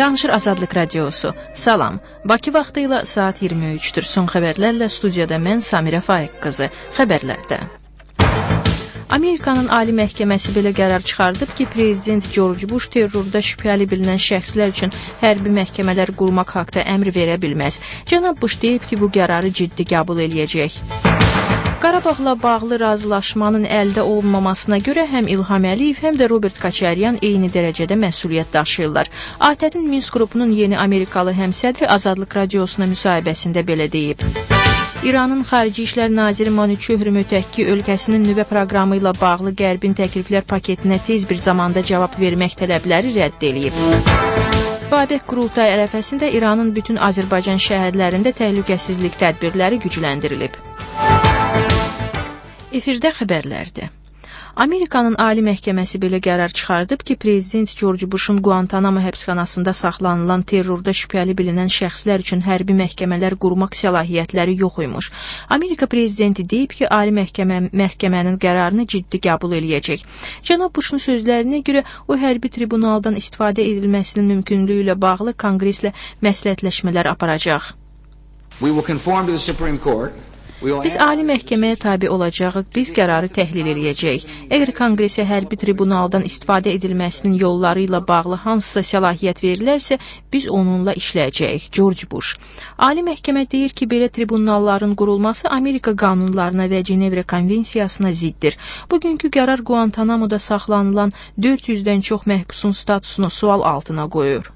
Danışır Azadlıq Radiosu. Salam. Bakı vaxtı ilə saat 23'dür. Son xəbərlərlə studiyada mən Samirə Faiq qızı. Xəbərlərdə. Amerikanın Ali Məhkəməsi belə qərar çıxardıb ki, Prezident George Bush terrorda şübhəli bilinən şəxslər üçün hərbi məhkəmələr qurmaq haqda əmr verə bilməz. Cənab Bush deyib ki, bu qərarı ciddi qəbul eləyəcək. Qarabağla bağlı razılaşmanın əldə olunmamasına görə həm İlham Əliyev, həm də Robert Koçaryan eyni dərəcədə məsuliyyət daşıyırlar. ATƏT-in Minsk qrupunun yeni Amerikalı həmsədri Azadlıq Radiosuna müsahibəsində belə deyib. İranın Xarici İşlər Naziri Manuçöhrü Mötəqqi ölkəsinin nüvə proqramı ilə bağlı Qərbin təkliflər paketinə tez bir zamanda cavab vermək tələbləri rədd edilib. Babək qurultayı ərəfəsində İranın bütün Azərbaycan şəhərlərində təhlükəsizlik tədbirləri gücləndirilib. Efirdə xəbərlərdir. Amerikanın Ali Məhkəməsi belə qərar çıxardıb ki, Prezident George Bush'un Guantanamo həbsxanasında saxlanılan terrorda şübhəli bilinən şəxslər üçün hərbi məhkəmələr qurmaq səlahiyyətləri yox imiş. Amerika prezidenti deyib ki, Ali məhkəmənin qərarını ciddi qəbul eləyəcək. Cənab Bush'un sözlərinə görə o hərbi tribunaldan istifadə edilməsinin mümkünlüyü ilə bağlı Konqreslə məsləhətləşmələr aparacaq. We will conform to the Supreme Court. Biz Ali məhkəməyə tabi olacağıq, biz qərarı təhlil eləyəcəyik. Əgər Konqresə hərbi tribunaldan istifadə edilməsinin yolları ilə bağlı hansısa səlahiyyət verilərsə, biz onunla işləyəcəyik. George Bush. Ali məhkəmə deyir ki, belə tribunalların qurulması Amerika qanunlarına və Cenevre konvensiyasına ziddir. Bugünkü qərar Guantanamoda saxlanılan 400-dən çox məhbusun statusunu sual altına qoyur.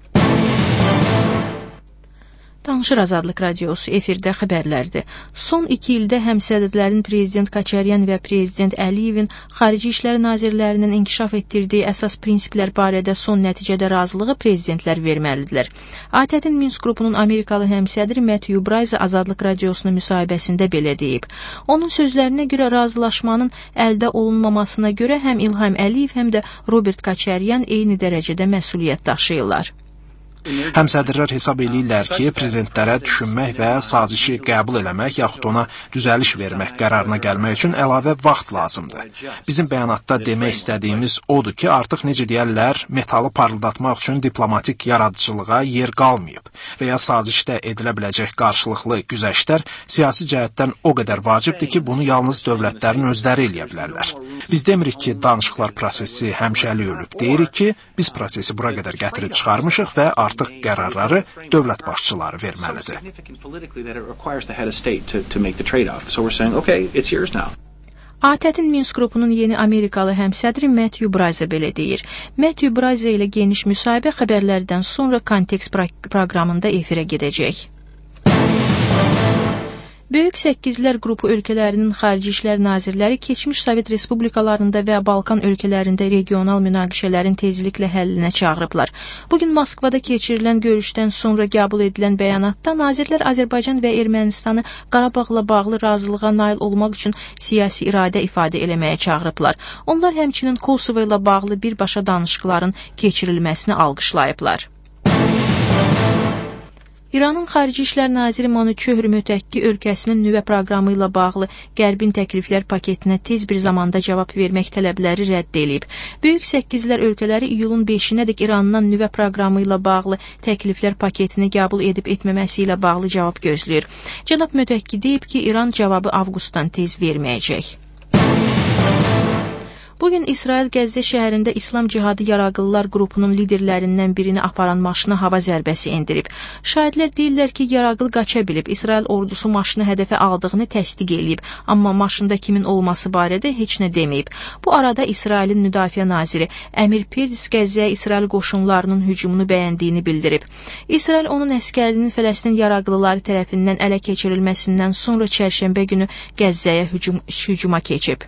Danışır Azadlıq Radiosu efirdə xəbərlərdir. Son 2 ildə həmsədrlərin Prezident Koçaryan və Prezident Əliyevin Xarici İşlər Nazirlərinin inkişaf etdirdiyi əsas prinsiplər barədə son nəticədə razılığı prezidentlər verməlidirlər. ATƏT-in Minsk qrupunun Amerikalı həmsədri Matthew Bryce Azadlıq Radiosuna müsahibəsində belə deyib. Onun sözlərinə görə razılaşmanın əldə olunmamasına görə həm İlham Əliyev, həm də Robert Koçaryan eyni dərəcədə məsuliyyət daşıyırlar. Həmsədrlər hesab eləyirlər ki, prezidentlərə düşünmək və sazişi qəbul eləmək, yaxud ona düzəliş vermək qərarına gəlmək üçün əlavə vaxt lazımdır. Bizim bəyanatda demək istədiyimiz odur ki, artıq necə deyərlər, metalı parıldatmaq üçün diplomatik yaradıcılığa yer qalmayıb və ya sazişdə edilə biləcək qarşılıqlı güzəştlər siyasi cəhətdən o qədər vacibdir ki, bunu yalnız dövlətlərin özləri eləyə bilərlər. Biz demirik ki, danışıqlar prosesi həmişəlik ölüb. Deyirik ki, biz prosesi bura qədər gətirib çıxarmışıq və artıq qərarları dövlət başçıları verməlidir. ATƏT-in Minsk qrupunun yeni Amerikalı həmsədri Matthew Bryce belə deyir. Matthew Bryce ilə geniş müsahibə xəbərlərdən sonra Kontekst proqramında efirə gedəcək. Böyük Səkkizlər qrupu ölkələrinin Xarici İşlər Nazirləri keçmiş Sovet Respublikalarında və Balkan ölkələrində regional münaqişələrin tezliklə həllinə çağırıblar. Bugün Moskvada keçirilən görüşdən sonra qəbul edilən bəyanatda nazirlər Azərbaycan və Ermənistanı Qarabağla bağlı razılığa nail olmaq üçün siyasi iradə ifadə eləməyə çağırıblar. Onlar həmçinin Kosovo ilə bağlı birbaşa danışıqların keçirilməsini alqışlayıblar. İranın Xarici İşlər Naziri Manuçöhrü Mötəqqi ölkəsinin nüvə proqramı ilə bağlı Qərbin təkliflər paketinə tez bir zamanda cavab vermək tələbləri rədd edilib. Böyük Səkkizlər ölkələri iyulun 5-nədək İrandan nüvə proqramı ilə bağlı təkliflər paketini qəbul edib etməməsi ilə bağlı cavab gözləyir. Cənab Mötəqqi deyib ki, İran cavabı avqustdan tez verməyəcək. Bugün İsrail Qəzzə şəhərində İslam Cihadı Yaraqlılar qrupunun liderlərindən birini aparan maşına hava zərbəsi endirib. Şahidlər deyirlər ki, Yaraqlı qaça bilib. İsrail ordusu maşını hədəfə aldığını təsdiq edib, amma maşında kimin olması barədə heç nə deməyib. Bu arada İsrailin Müdafiə naziri Əmir Peretz Qəzzəyə İsrail qoşunlarının hücumunu bəyəndiyini bildirib. İsrail onun əskərinin Fələstin Yaraqlıları tərəfindən ələ keçirilməsindən sonra çərşənbə günü Qəzzəyə hücuma keçib.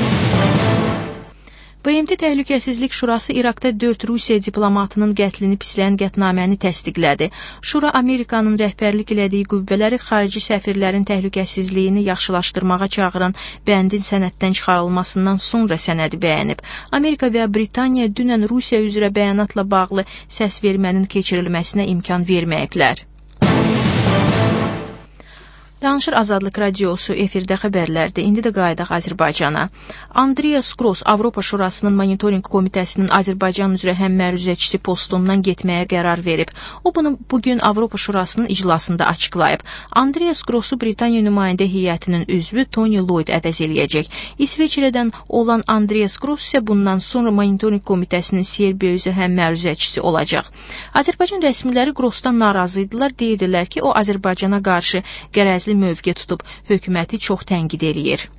BMT Təhlükəsizlik Şurası İraqda 4 Rusiya diplomatının qətlini pisləyən qətnaməni təsdiqlədi. Şura Amerikanın rəhbərlik elədiyi qüvvələri xarici səfirlərin təhlükəsizliyini yaxşılaşdırmağa çağıran bəndin sənəddən çıxarılmasından sonra sənədi bəyənib. Amerika və Britaniya dünən Rusiya üzrə bəyanatla bağlı səs vermənin keçirilməsinə imkan verməyiblər. Danışır Azadlıq Radiosu efirdə xəbərlərdir. İndi də qayıdaq Azərbaycana. Andreas Gross Avropa Şurasının Monitorinq Komitəsinin Azərbaycan üzrə həmməruzəçisi postundan getməyə qərar verib. O bunu bugün Avropa Şurasının iclasında açıqlayıb. Andreas Grossu Britaniya nümayəndə heyətinin üzvü Tony Lloyd əvəz eləyəcək. İsveçrədən olan Andreas Gross isə bundan sonra Monitorinq Komitəsinin Serbiya üzrə həmməruzəçisi olacaq. Azərbaycan rəsmiləri Grossdan narazı idilər, deyirdilər ki, o Azərbaycana qarşı qərəzli mövqe tutub, hökuməti çox tənqid eləyir.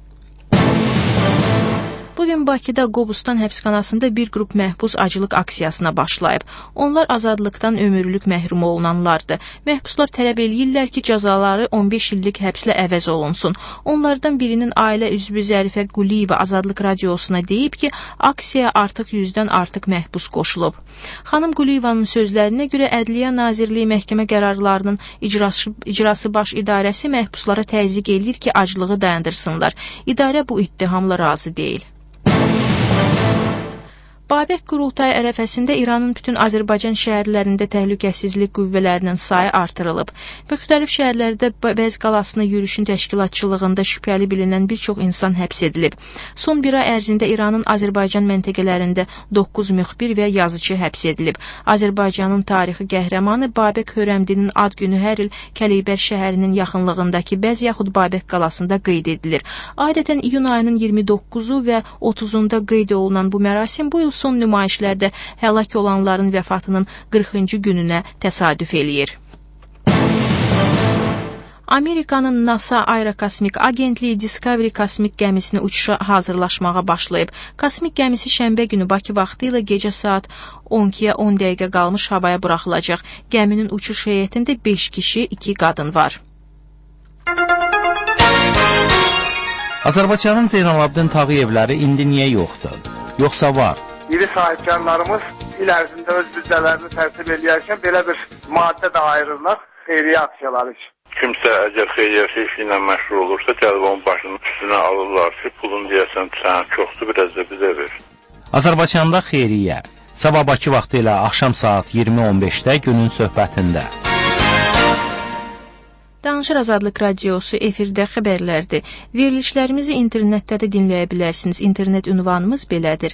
Bugün Bakıda Qobustan həbsxanasında bir qrup məhbus acılıq aksiyasına başlayıb. Onlar azadlıqdan ömürlük məhrum olunanlardır. Məhbuslar tələb eləyirlər ki, cəzaları 15 illik həbslə əvəz olunsun. Onlardan birinin ailə üzvü Zərifə Quliyeva Azadlıq Radiosuna deyib ki, aksiyaya artıq 100-dən artıq məhbus qoşulub. Xanım Quliyevanın sözlərinə görə Ədliyyə Nazirliyi məhkəmə qərarlarının icrası baş idarəsi məhbuslara təzyiq eləyir ki, acılığı dayandırsınlar. İdarə bu ittihamla razı deyil. Babək qurultayı ərəfəsində İranın bütün Azərbaycan şəhərlərində təhlükəsizlik qüvvələrinin sayı artırılıb. Müxtəlif şəhərlərdə Bəz qalasına yürüşün təşkilatçılığında şübhəli bilinən bir çox insan həbs edilib. Son bir ay ərzində İranın Azərbaycan məntəqələrində 9 müxbir və yazıcı həbs edilib. Azərbaycanın tarixi qəhrəmanı Babək Hörəmdinin ad günü hər il Kələybər şəhərinin yaxınlığındakı Bəz yaxud Babək qalasında qeyd edilir. Adətən iyun ayının 29-u və 30-unda qeyd olunan bu mərasim bu il son nümayişlərdə həlak olanların vəfatının 40-cı gününə təsadüf eləyir. Amerikanın NASA Aerokosmik Agentliyi Discovery kosmik gəmisini uçuşa hazırlaşmağa başlayıb. Kosmik gəmisi şənbə günü Bakı vaxtı ilə gecə saat 12-yə 10 dəqiqə qalmış havaya buraxılacaq. Gəminin uçuş heyətində 5 kişi, 2 qadın var. Azərbaycanın Zeynalabdin Tağıyevləri indi niyə yoxdur? Yoxsa var? İri sahibkarlarımız il ərzində öz büdcələrini tərtib edərkən belə bir maddə də ayırırlar xeyriyyə aksiyaları üçün. Kimsə əgər xeyriyyə işi ilə məşğul olursa, gəlib onun başının üstünə alırlar ki, pulun deyəsən sən çoxdur, biraz da bizə ver. Azərbaycanda xeyriyyə. Sabah Bakı vaxtı ilə axşam saat 20:15-də günün söhbətində. Danışır Azadlıq Radiosu efirdə xəbərlərdir. Verilişlərimizi internetdə də dinləyə bilərsiniz. İnternet ünvanımız belədir: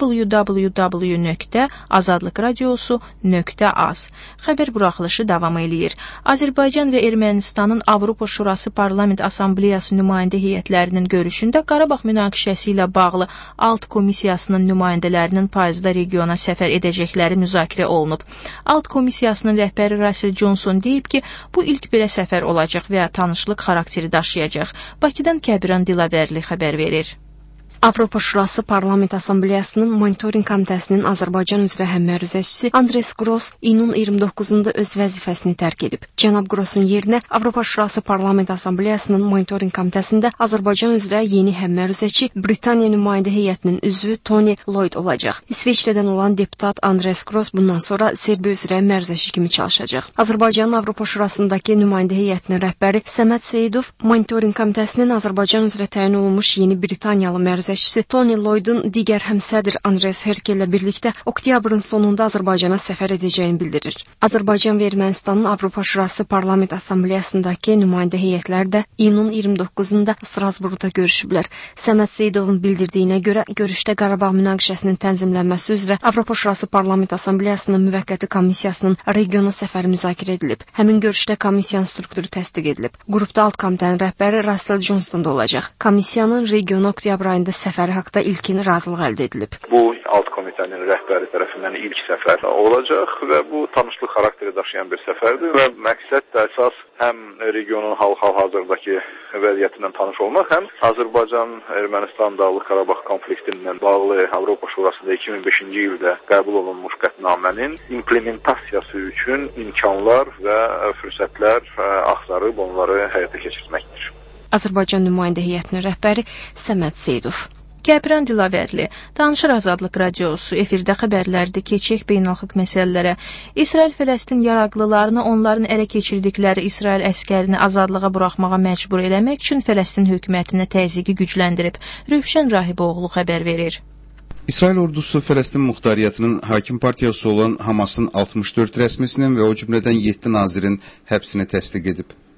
www.azadlıqradiosu.az. Xəbər buraxılışı davam eləyir. Azərbaycan və Ermənistanın Avropa Şurası Parlament Assambleyası nümayəndə heyətlərinin görüşündə Qarabağ münaqişəsi ilə bağlı Alt Komissiyasının nümayəndələrinin payızda regiona səfər edəcəkləri müzakirə olunub. Alt Komissiyasının rəhbəri Russell Johnson deyib ki, bu ilk belə səfər olacaq və tanışlıq xarakteri daşıyacaq. Bakıdan Kəbiran Dilavərli xəbər verir. Avropa Şurası Parlament Assambleyasının Monitorinq Komitəsinin Azərbaycan üzrə həmməruzəçisi Andreas Gross iyunun 29-da öz vəzifəsini tərk edib. Cənab Grossun yerinə Avropa Şurası Parlament Assambleyasının Monitorinq Komitəsində Azərbaycan üzrə yeni həmməruzəçi Britaniya nümayəndə heyətinin üzvü Tony Lloyd olacaq. İsveçrədən olan deputat Andreas Gross bundan sonra Serbiya üzrə həmməruzəçi kimi çalışacaq. Azərbaycanın Avropa Şurasındakı nümayəndə heyətinin rəhbəri Səməd Seyidov Monitorinq Komitəsinin Azərbaycan üzrə təyin olunmuş yeni Britaniyalı məruzəçisi Tony Lloyd'un digər həmsədr Andreas Herkel ilə birlikdə oktyabrın sonunda Azərbaycana səfər edəcəyini bildirir. Azərbaycan və Ermənistanın Avropa Şurası Parlament Assambleyasındakı nümayəndə heyətləri də iyunun 29-da Strasburqda görüşüblər. Səməd Seyidovun bildirdiyinə görə görüşdə Qarabağ münaqişəsinin tənzimlənməsi üzrə Avropa Şurası Parlament Assambleyasının müvəqqəti komissiyasının regiona səfəri müzakirə edilib. Həmin görüşdə komissiyanın strukturu təsdiq edilib. Qrupda alt komitənin rəhbəri Russell Johnson da olacaq. Komissiyanın regiona oktyabr ayında səfəri haqda ilkin razılıq əldə edilib. Bu alt komitənin rəhbəri tərəfindən ilk səfər olacaq və bu tanışlıq xarakteri daşıyan bir səfərdir və məqsəd də əsas həm regionun hal-hazırdakı vəziyyətindən tanış olmaq, həm Azərbaycan-Ermənistan Dağlıq Qarabağ konfliktindən bağlı Avropa Şurasında 2005-ci ildə qəbul olunmuş qətnamənin implementasiyası üçün imkanlar və fürsətlər axtarıb onları həyata keçirməkdir. Azərbaycan nümayəndə heyətinin rəhbəri Səməd Seyidov. Kəbiran Dilavərli, Danışır Azadlıq Radiosu efirdə xəbərlərdə keçək beynəlxalq məsələlərə. İsrail-Fələstin yaraqlılarını onların ələ keçirdikləri İsrail əskərini azadlığa buraxmağa məcbur eləmək üçün Fələstin hökumətinə təzyiqi gücləndirib. Rövşən Rahiboğlu xəbər verir. İsrail ordusu Fələstin muxtariyyətinin hakim partiyası olan Hamasın 64 rəsmisinin və o cümlədən 7 nazirin həbsini təsdiq edib.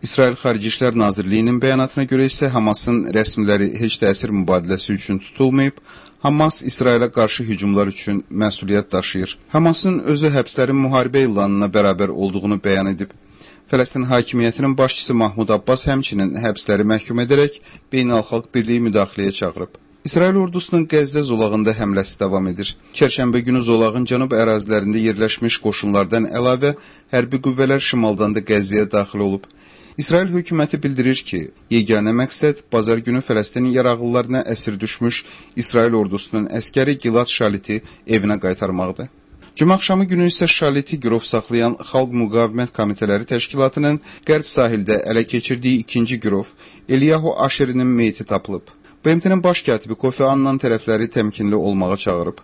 İsrail Xarici İşlər Nazirliyinin bəyanatına görə isə Hamasın rəsmiləri heç də əsir mübadiləsi üçün tutulmayıb, Hamas İsrailə qarşı hücumlar üçün məsuliyyət daşıyır. Hamasın özü həbslərin müharibə ilanına bərabər olduğunu bəyan edib. Fələstin hakimiyyətinin başçısı Mahmud Abbas həmçinin həbsləri məhkum edərək beynəlxalq birliyi müdaxiləyə çağırıb. İsrail ordusunun Qəzzə zolağında həmləsi davam edir. Çərşənbə günü zolağın cənub ərazilərində yerləşmiş qoşunlardan əlavə hərbi qüvvələr şimaldan da Qəzzəyə daxil olub. İsrail hökuməti bildirir ki, yeganə məqsəd bazar günü Fələstin yaraqlılarına əsir düşmüş İsrail ordusunun əskəri Gilad Şaliti evinə qaytarmaqdır. Cümə axşamı günü isə Şaliti girov saxlayan Xalq Müqavimət Komitələri Təşkilatının qərb sahildə ələ keçirdiyi ikinci girov Eliyahu Aşerinin meyiti tapılıb. BMT-nin baş katibi Kofi Annan tərəfləri təmkinli olmağa çağırıb.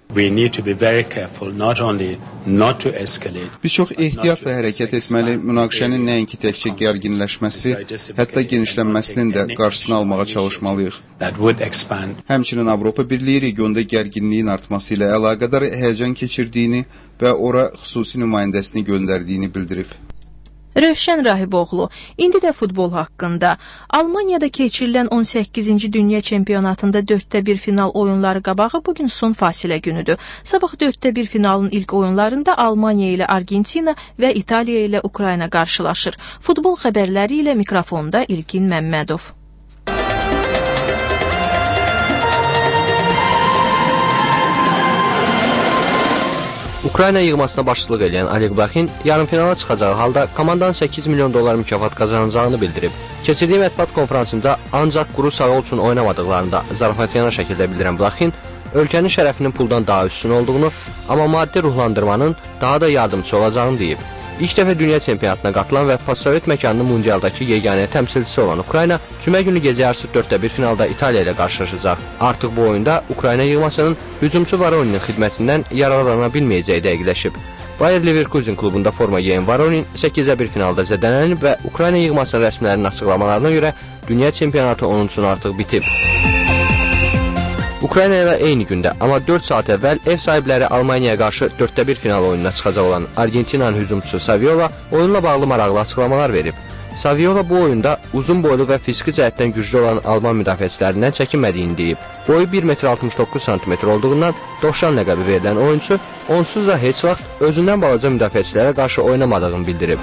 Biz çox ehtiyatla hərəkət etməli, münaqişənin nəinki təkcə gərginləşməsi, hətta genişlənməsinin də qarşısını almağa çalışmalıyıq. Həmçinin Avropa Birliyi regionda gərginliyin artması ilə əlaqədar həyəcan keçirdiyini və ora xüsusi nümayəndəsini göndərdiyini bildirib. Rövşən Rahiboğlu, indi də futbol haqqında. Almaniyada keçirilən 18-ci dünya çempionatında 4-1 final oyunları qabağı bugün son fasilə günüdür. Sabah 4-1 finalın ilk oyunlarında Almaniya ilə Argentina və İtaliya ilə Ukrayna qarşılaşır. Futbol xəbərləri ilə mikrofonda İlkin Məmmədov. Ukrayna yığmasına başçılıq edən Oleg Bakhin yarımfinala çıxacağı halda komandanın 8 milyon dollar mükafat qazanacağını bildirib. Keçirdiyi mətbuat konfransında ancaq quru sağol üçün oynamadıqlarında zarafatyana şəkildə bildirən Bakhin, ölkənin şərəfinin puldan daha üstün olduğunu, amma maddi ruhlandırmanın daha da yardımcı olacağını deyib. İlk dəfə dünya çempionatına qatılan və postsovet məkanının mundialdakı yeganə təmsilçisi olan Ukrayna, cümə günü gecə yarısı 4-1 finalda İtaliya ilə qarşılaşacaq. Artıq bu oyunda Ukrayna yığmasının hücumçu Varoninin xidmətindən yararlana bilməyəcəyi dəqiqləşib. Bayer Leverkusen klubunda forma geyən Varonin 8-1 finalda zədələnib və Ukrayna yığmasının rəsmilərinin açıqlamalarına görə dünya çempionatı onun üçün artıq bitib. Ukrayna ilə eyni gündə, amma 4 saat əvvəl ev sahibləri Almaniyaya qarşı 4-1 final oyununa çıxacaq olan Argentinanın hücumçusu Saviola oyunla bağlı maraqlı açıqlamalar verib. Saviola bu oyunda uzun boylu və fiziki cəhətdən güclü olan Alman müdafiəçilərindən çəkinmədiyini deyib. Boyu 1,69 m olduğundan Dovşan ləqəbi verilən oyunçu onsuz da heç vaxt özündən balaca müdafiəçilərə qarşı oynamadığını bildirib.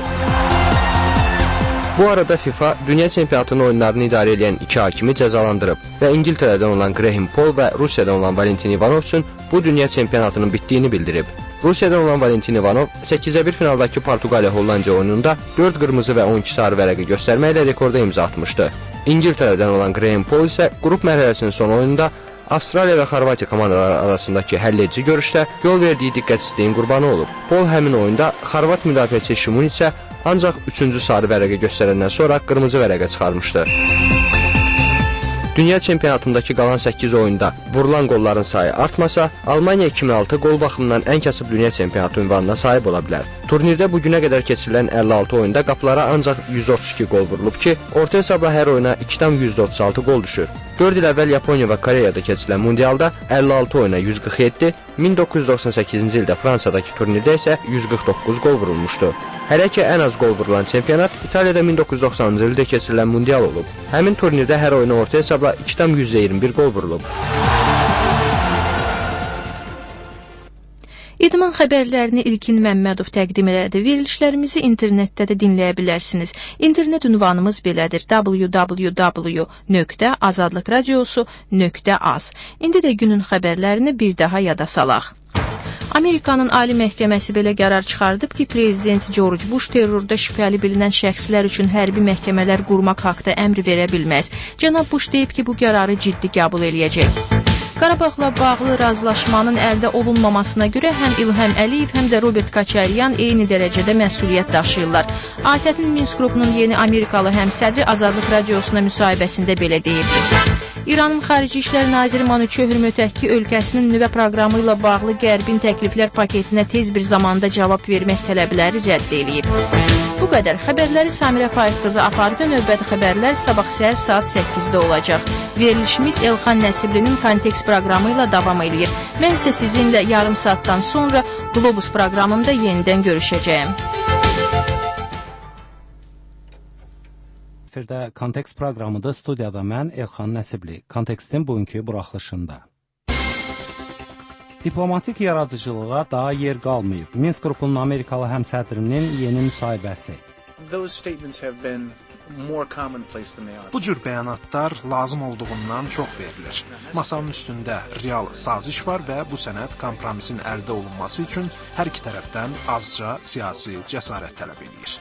Bu arada FIFA dünya çempionatının oyunlarını idarə edən 2 hakimi cəzalandırıb və İngiltərədən olan Graham Paul və Rusiyadan olan Valentin Ivanov üçün bu dünya çempionatının bitdiyini bildirib. Rusiyadan olan Valentin Ivanov 8-1 finaldakı Portuqaliya-Hollandiya oyununda 4 qırmızı və 12 sarı vərəqi göstərməklə rekorda imza atmışdı. İngiltərədən olan Graham Paul isə qrup mərhələsinin son oyununda Avstraliya və Xorvatiya komandaları arasındakı həlledici görüşdə yol verdiyi diqqətsizliyin qurbanı olub. Paul həmin oyunda Xorvat müdafiəçi Şimunicə ancaq 3-cü sarı vərəqə göstərəndən sonra qırmızı vərəqə çıxarmışdı. Dünya çempionatındakı qalan 8 oyunda vurulan qolların sayı artmasa, Almaniya 2006 qol baxımından ən kasıb dünya çempionatı ünvanına sahib ola bilər. Turnirdə bugünə qədər keçirilən 56 oyunda qapılara ancaq 132 qol vurulub ki, orta hesabla hər oyuna 2,136 qol düşür. 4 il əvvəl Yaponiya və Koreyada keçirilən mundialda 56 oyuna 147, 1998-ci ildə Fransadakı turnirdə isə 149 qol vurulmuşdu. Hələ ki, ən az qol vurulan çempionat İtaliyada 1990-cı ildə keçirilən mundial olub. Həmin turnirdə hər oyuna orta hesabla 2,121 qol vurulub. İdman xəbərlərini İlkin Məmmədov təqdim elədi. Verilişlərimizi internetdə də dinləyə bilərsiniz. İnternet ünvanımız belədir: www.azadlıqradiosu.az. İndi də günün xəbərlərini bir daha yada salaq. Amerikanın Ali Məhkəməsi belə qərar çıxardıb ki, Prezident George Bush terrorda şübhəli bilinən şəxslər üçün hərbi məhkəmələr qurmaq haqda əmr verə bilməz. Cənab Bush deyib ki, bu qərarı ciddi qəbul eləyəcək. Qarabağla bağlı razılaşmanın əldə olunmamasına görə həm İlham Əliyev, həm də Robert Koçaryan eyni dərəcədə məsuliyyət daşıyırlar. ATƏT-in Minsk qrupunun yeni Amerikalı həmsədri Azadlıq Radiosuna müsahibəsində belə deyib. İranın Xarici İşlər Naziri Manuçöhr mütəhki ölkəsinin nüvə proqramı ilə bağlı Qərbin təkliflər paketinə tez bir zamanda cavab vermək tələbləri rədd edilib. Bu qədər. Xəbərləri Samirə Faiq qızı apardı. Növbəti xəbərlər sabah səhər saat 8-də olacaq. Verilişimiz Elxan Nəsiblinin Kontekst proqramı ilə davam edir. Mən isə sizinlə yarım saatdan sonra Globus proqramında yenidən görüşəcəyim. efirdə Kontekst proqramıdır. Studiyada mən Elxan Nəsibli. Kontekstin bugünkü buraxılışında. Diplomatik yaradıcılığa daha yer qalmayıb. Minsk qrupunun Amerikalı həmsədrinin yeni müsahibəsi. Bu cür bəyanatlar lazım olduğundan çox verilir. Masanın üstündə real saziş var və bu sənəd kompromisin əldə olunması üçün hər iki tərəfdən azca siyasi cəsarət tələb edir.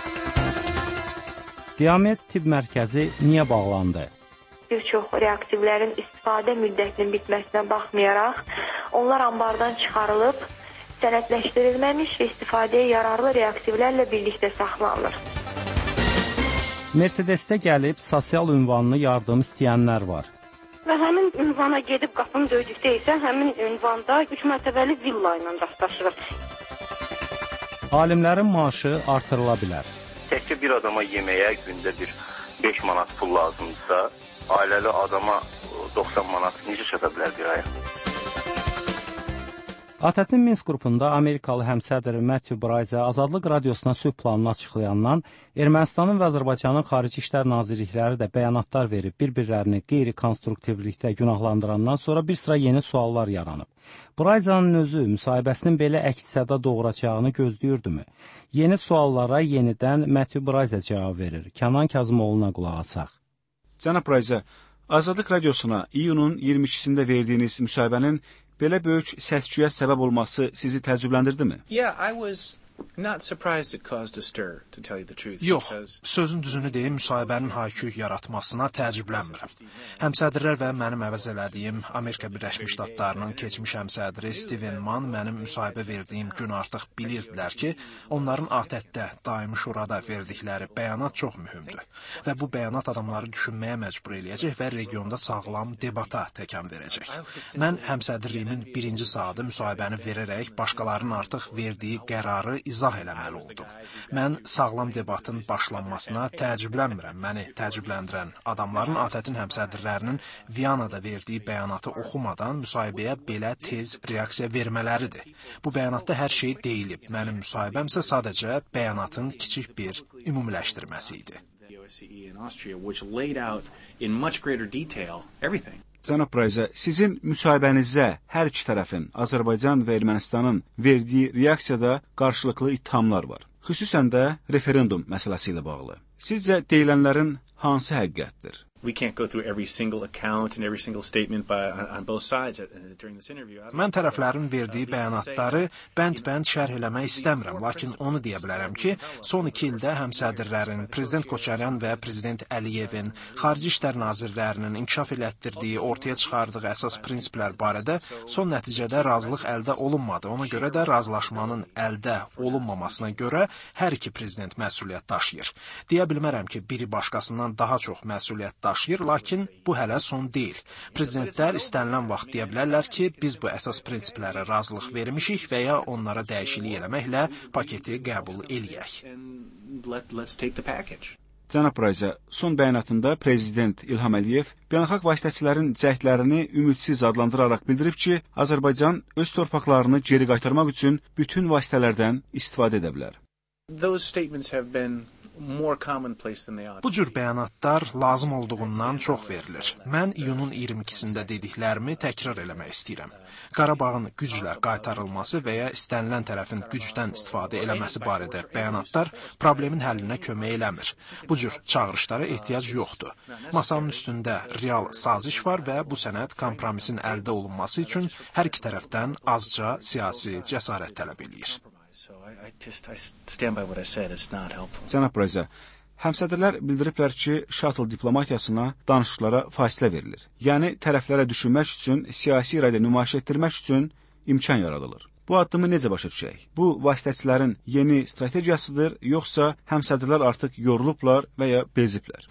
Diamet Tibb Mərkəzi niyə bağlandı? Bir çox reaktivlərin istifadə müddətinin bitməsinə baxmayaraq, onlar ambardan çıxarılıb, sənədləşdirilməmiş və istifadəyə yararlı reaktivlərlə birlikdə saxlanılır. Mercedesdə gəlib sosial ünvanlı yardım istəyənlər var. Və həmin ünvana gedib qapını döydükdə isə həmin ünvanda 3 mərtəbəli villa ilə rastlaşırıq. Alimlərin maaşı artırıla bilər. Təkcə bir adama yeməyə gündə bir 5 manat pul lazımdırsa, ailəli adama 90 manat necə çata bilər bir aya? ATƏT-in Minsk qrupunda Amerikalı həmsədr Matthew Bryce Azadlıq Radiosuna sülh planını açıqlayandan Ermənistanın və Azərbaycanın Xarici İşlər Nazirlikləri də bəyanatlar verib bir-birlərini qeyri-konstruktivlikdə günahlandırandan sonra bir sıra yeni suallar yaranıb. Bryce'nin özü müsahibəsinin belə əks-səda doğuracağını gözləyirdimi? Yeni suallara yenidən Matthew Bryce cavab verir. Kənan Kazımoğlu'na qulaq asaq. Cənab Bryce, Azadlıq Radiosuna iyunun 22-sində verdiyiniz müsahibənin belə böyük səs-küyə səbəb olması sizi təəccübləndirdimi? Yox, sözün düzünü deyim, müsahibənin hay-küy yaratmasına təəccüblənmirəm. Həmsədrlər və mənim əvəz elədiyim Amerika Birləşmiş Ştatlarının keçmiş həmsədri Steven Mann mənim müsahibə verdiyim gün artıq bilirdilər ki, onların ATƏT-də, daimi şurada verdikləri bəyanat çox mühümdür. Və bu bəyanat adamları düşünməyə məcbur eləyəcək və regionda sağlam debata təkan verəcək. Mən həmsədrliyimin birinci saatı müsahibəni verərək başqalarının artıq verdiyi qərarı izah eləməli oldum. Mən sağlam debatın başlanmasına təəccüblənmirəm. Məni təəccübləndirən adamların ATƏT-in həmsədrlərinin Viyanada verdiyi bəyanatı oxumadan müsahibəyə belə tez reaksiya vermələridir. Bu bəyanatda hər şey deyilib. Mənim müsahibəm isə sadəcə bəyanatın kiçik bir ümumiləşdirməsi idi. Cənab Bryce, sizin müsahibənizə hər iki tərəfin, Azərbaycan və Ermənistanın verdiyi reaksiyada qarşılıqlı ittihamlar var. Xüsusən də referendum məsələsi ilə bağlı. Sizcə deyilənlərin hansı həqiqətdir? Mən tərəflərin verdiyi bəyanatları bənd-bənd şərh eləmək istəmirəm, lakin onu deyə bilərəm ki, son 2 ildə həmsədrlərin, Prezident Koçaryan və Prezident Əliyevin, Xarici İşlər Nazirlərinin inkişaf elətdirdiyi, ortaya çıxardığı əsas prinsiplər barədə son nəticədə razılıq əldə olunmadı. Ona görə də razılaşmanın əldə olunmamasına görə hər iki prezident məsuliyyət daşıyır. Deyə bilmərəm ki, biri başqasından daha çox məsuliyyət daşıyır, lakin bu hələ son deyil. Prezidentlər istənilən vaxt deyə bilərlər ki, biz bu əsas prinsiplərə razılıq vermişik və ya onlara dəyişiklik eləməklə paketi qəbul eləyək. Cənab Bryce, son bəyanatında Prezident İlham Əliyev beynəlxalq vasitəçilərin cəhdlərini ümidsiz adlandıraraq bildirib ki, Azərbaycan öz torpaqlarını geri qaytarmaq üçün bütün vasitələrdən istifadə edə bilər. Bu cür bəyanatlar lazım olduğundan çox verilir. Mən iyunun 22-sində dediklərimi təkrar eləmək istəyirəm. Qarabağın güclə qaytarılması və ya istənilən tərəfin gücdən istifadə eləməsi barədə bəyanatlar problemin həllinə kömək eləmir. Bu cür çağırışlara ehtiyac yoxdur. Masanın üstündə real saziş var və bu sənəd kompromisin əldə olunması üçün hər iki tərəfdən azca siyasi cəsarət tələb eləyir. Cənab Bryce, həmsədrlər bildiriblər ki, şatl diplomatiyasına, danışıqlara fasilə verilir. Yəni, tərəflərə düşünmək üçün, siyasi iradə nümayiş etdirmək üçün imkan yaradılır. Bu addımı necə başa düşək? Bu, vasitəçilərin yeni strategiyasıdır, yoxsa həmsədrlər artıq yorulublar və ya beziblər?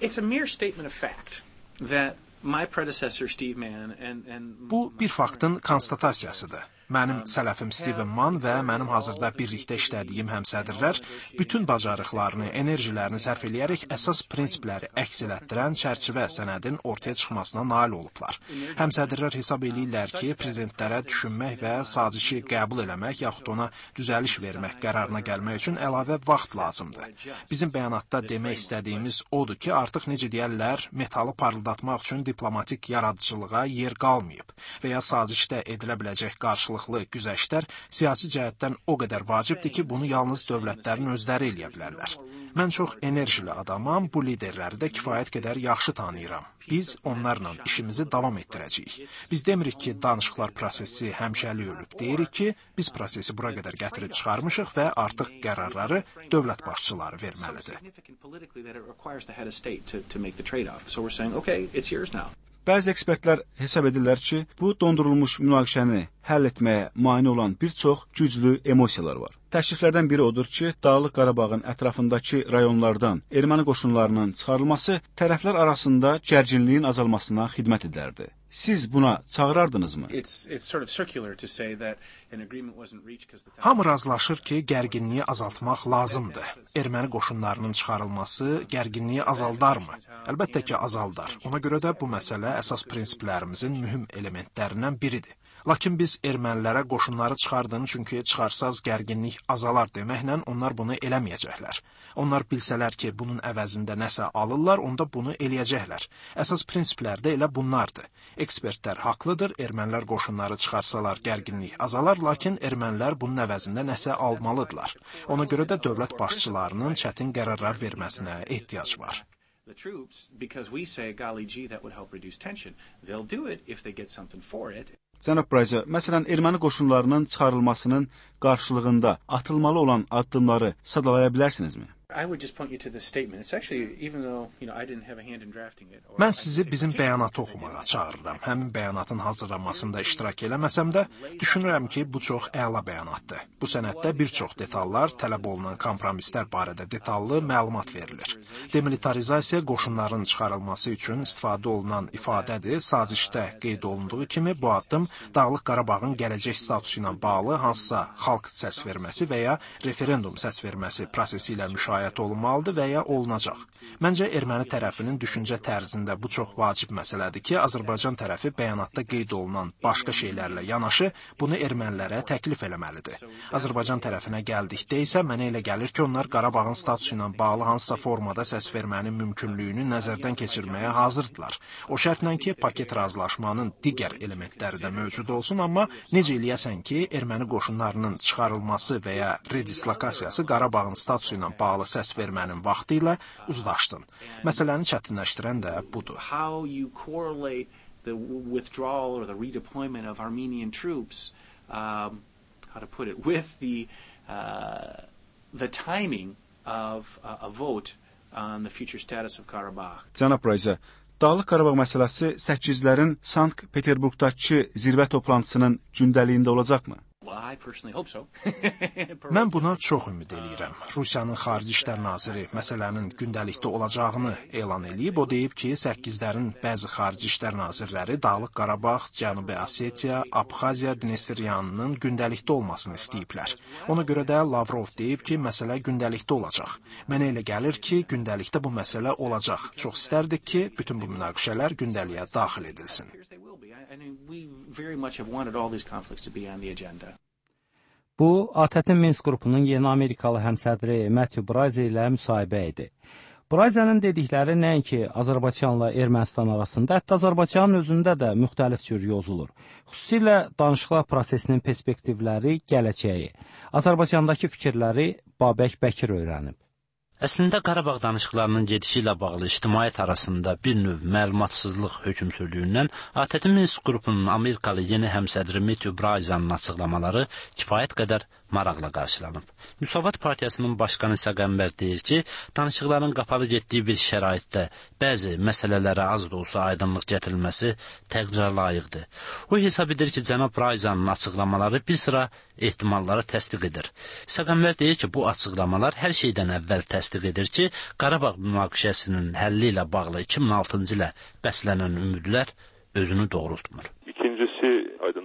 Bu bir faktın konstatasiyasıdır. Mənim sələfim Steven Mann və mənim hazırda birlikdə işlədiyim həmsədrlər bütün bacarıqlarını, enerjilərini sərf eləyərək əsas prinsipləri əks elətdirən çərçivə sənədin ortaya çıxmasına nail olublar. Həmsədrlər hesab eləyirlər ki, prezidentlərə düşünmək və sazişi qəbul eləmək yaxud ona düzəliş vermək qərarına gəlmək üçün əlavə vaxt lazımdır. Bizim bəyanatda demək istədiyimiz odur ki, artıq necə deyərlər, metalı parıldatmaq üçün diplomatik yaradıcılığa yer qalmayıb və ya sazişdə edilə biləcək qarşılıqlı güzəştlər siyasi cəhətdən o qədər vacibdir ki, bunu yalnız dövlətlərin özləri eləyə bilərlər. Mən çox enerjili adamam, bu liderləri də kifayət qədər yaxşı tanıyıram. Biz onlarla işimizi davam etdirəcəyik. Biz demirik ki, danışıqlar prosesi həmişəlik ölüb. Deyirik ki, biz prosesi bura qədər gətirib çıxarmışıq və artıq qərarları dövlət başçıları verməlidir. Bəzi ekspertlər hesab edirlər ki, bu dondurulmuş münaqişəni həll etməyə mane olan bir çox güclü emosiyalar var. Təkliflərdən biri odur ki, Dağlıq Qarabağın ətrafındakı rayonlardan erməni qoşunlarının çıxarılması tərəflər arasında gərginliyin azalmasına xidmət edərdi. Siz buna çağırardınızmı? Hamı razılaşır ki, gərginliyi azaltmaq lazımdır. Erməni qoşunlarının çıxarılması gərginliyi azaldarmı? Əlbəttə ki, azaldar. Ona görə də bu məsələ əsas prinsiplərimizin mühüm elementlərindən biridir. Lakin biz ermənilərə qoşunları çıxardın, çünki çıxarsaz gərginlik azalar deməklə onlar bunu eləməyəcəklər. Onlar bilsələr ki, bunun əvəzində nəsə alırlar, onda bunu eləyəcəklər. Əsas prinsiplər də elə bunlardır. Ekspertlər haqlıdır, ermənilər qoşunları çıxarsalar gərginlik azalar, lakin ermənilər bunun əvəzində nəsə almalıdırlar. Ona görə də dövlət başçılarının çətin qərarlar verməsinə ehtiyac var. Cənab Brayza, məsələn, erməni qoşunlarının çıxarılmasının qarşılığında atılmalı olan addımları sadalaya bilərsinizmi? Mən sizi bizim bəyanatı oxumağa çağırıram. Həmin bəyanatın hazırlanmasında iştirak eləməsəm də, düşünürəm ki, bu çox əla bəyanatdır. Bu sənəddə bir çox detallar, tələb olunan kompromislər barədə detallı məlumat verilir. Demilitarizasiya qoşunların çıxarılması üçün istifadə olunan ifadədir. Sazişdə qeyd olunduğu kimi bu addım Dağlıq Qarabağın gələcək statusu ilə bağlı hansısa xalq səs verməsi və ya referendum səs verməsi prosesi ilə müşahidə olunmalıdır və ya olunacaq. Məncə, erməni tərəfinin düşüncə tərzində bu çox vacib məsələdir ki, Azərbaycan tərəfi bəyanatda qeyd olunan başqa şeylərlə yanaşı bunu ermənilərə təklif eləməlidir. Azərbaycan tərəfinə gəldikdə isə mənə elə gəlir ki, onlar Qarabağın statusu ilə bağlı hansısa formada səs vermənin mümkünlüyünü nəzərdən keçirməyə hazırdılar. O şərtlə ki, paket razılaşmanın digər elementləri də mövcud olsun, amma necə eləyəsən ki, erməni qoşunlarının çıxarılması və ya redislokasiyası Qarabağın statusu ilə bağlı səs vermənin vaxtı ilə uzlaşdın. Məsələni çətinləşdirən də budur. Cənab Brayza, Dağlıq Qarabağ məsələsi 8-lərin Sankt-Peterburqdakı zirvə toplantısının gündəliyində olacaqmı? Mən buna çox ümid eləyirəm. Rusiyanın Xarici İşlər Naziri məsələnin gündəlikdə olacağını elan eləyib. O deyib ki, 8-lərin bəzi Xarici İşlər Nazirləri Dağlıq Qarabağ, Cənubi Osetiya, Abxaziya, Dnestryanının gündəlikdə olmasını istəyiblər. Ona görə də Lavrov deyib ki, məsələ gündəlikdə olacaq. Mənə elə gəlir ki, gündəlikdə bu məsələ olacaq. Çox istərdik ki, bütün bu münaqişələr gündəliyə daxil edilsin. Bu, ATƏT-in Minsk qrupunun yeni Amerikalı həmsədri Matthew Brayza ilə müsahibə idi. Brayza'nın dedikləri nəinki Azərbaycanla Ermənistan arasında, hətta Azərbaycanın özündə də müxtəlif cür yozulur. Xüsusilə danışıqlar prosesinin perspektivləri, gələcəyi, Azərbaycandakı fikirləri Babək Bəkir öyrənib. Əslində Qarabağ danışıqlarının gedişi ilə bağlı ictimaiyyət arasında bir növ məlumatsızlıq hökm sürdüyündən ATƏT-in Minsk qrupunun Amerikalı yeni həmsədri Matthew Brayza'nın açıqlamaları kifayət qədər maraqla qarşılanıb. Müsavat Partiyasının başqanı Səqənbər deyir ki, danışıqların qapalı getdiyi bir şəraitdə bəzi məsələlərə az da olsa aydınlıq gətirilməsi təqdirə layiqdir. O hesab edir ki, cənab Brayza'nın açıqlamaları bir sıra ehtimalları təsdiq edir. Səqənbər deyir ki, bu açıqlamalar hər şeydən əvvəl təsdiq edir ki, Qarabağ münaqişəsinin həlli ilə bağlı 2006-cı ilə bəslənən ümidlər özünü doğrultmur. İkincisi, aydınlaşdırılır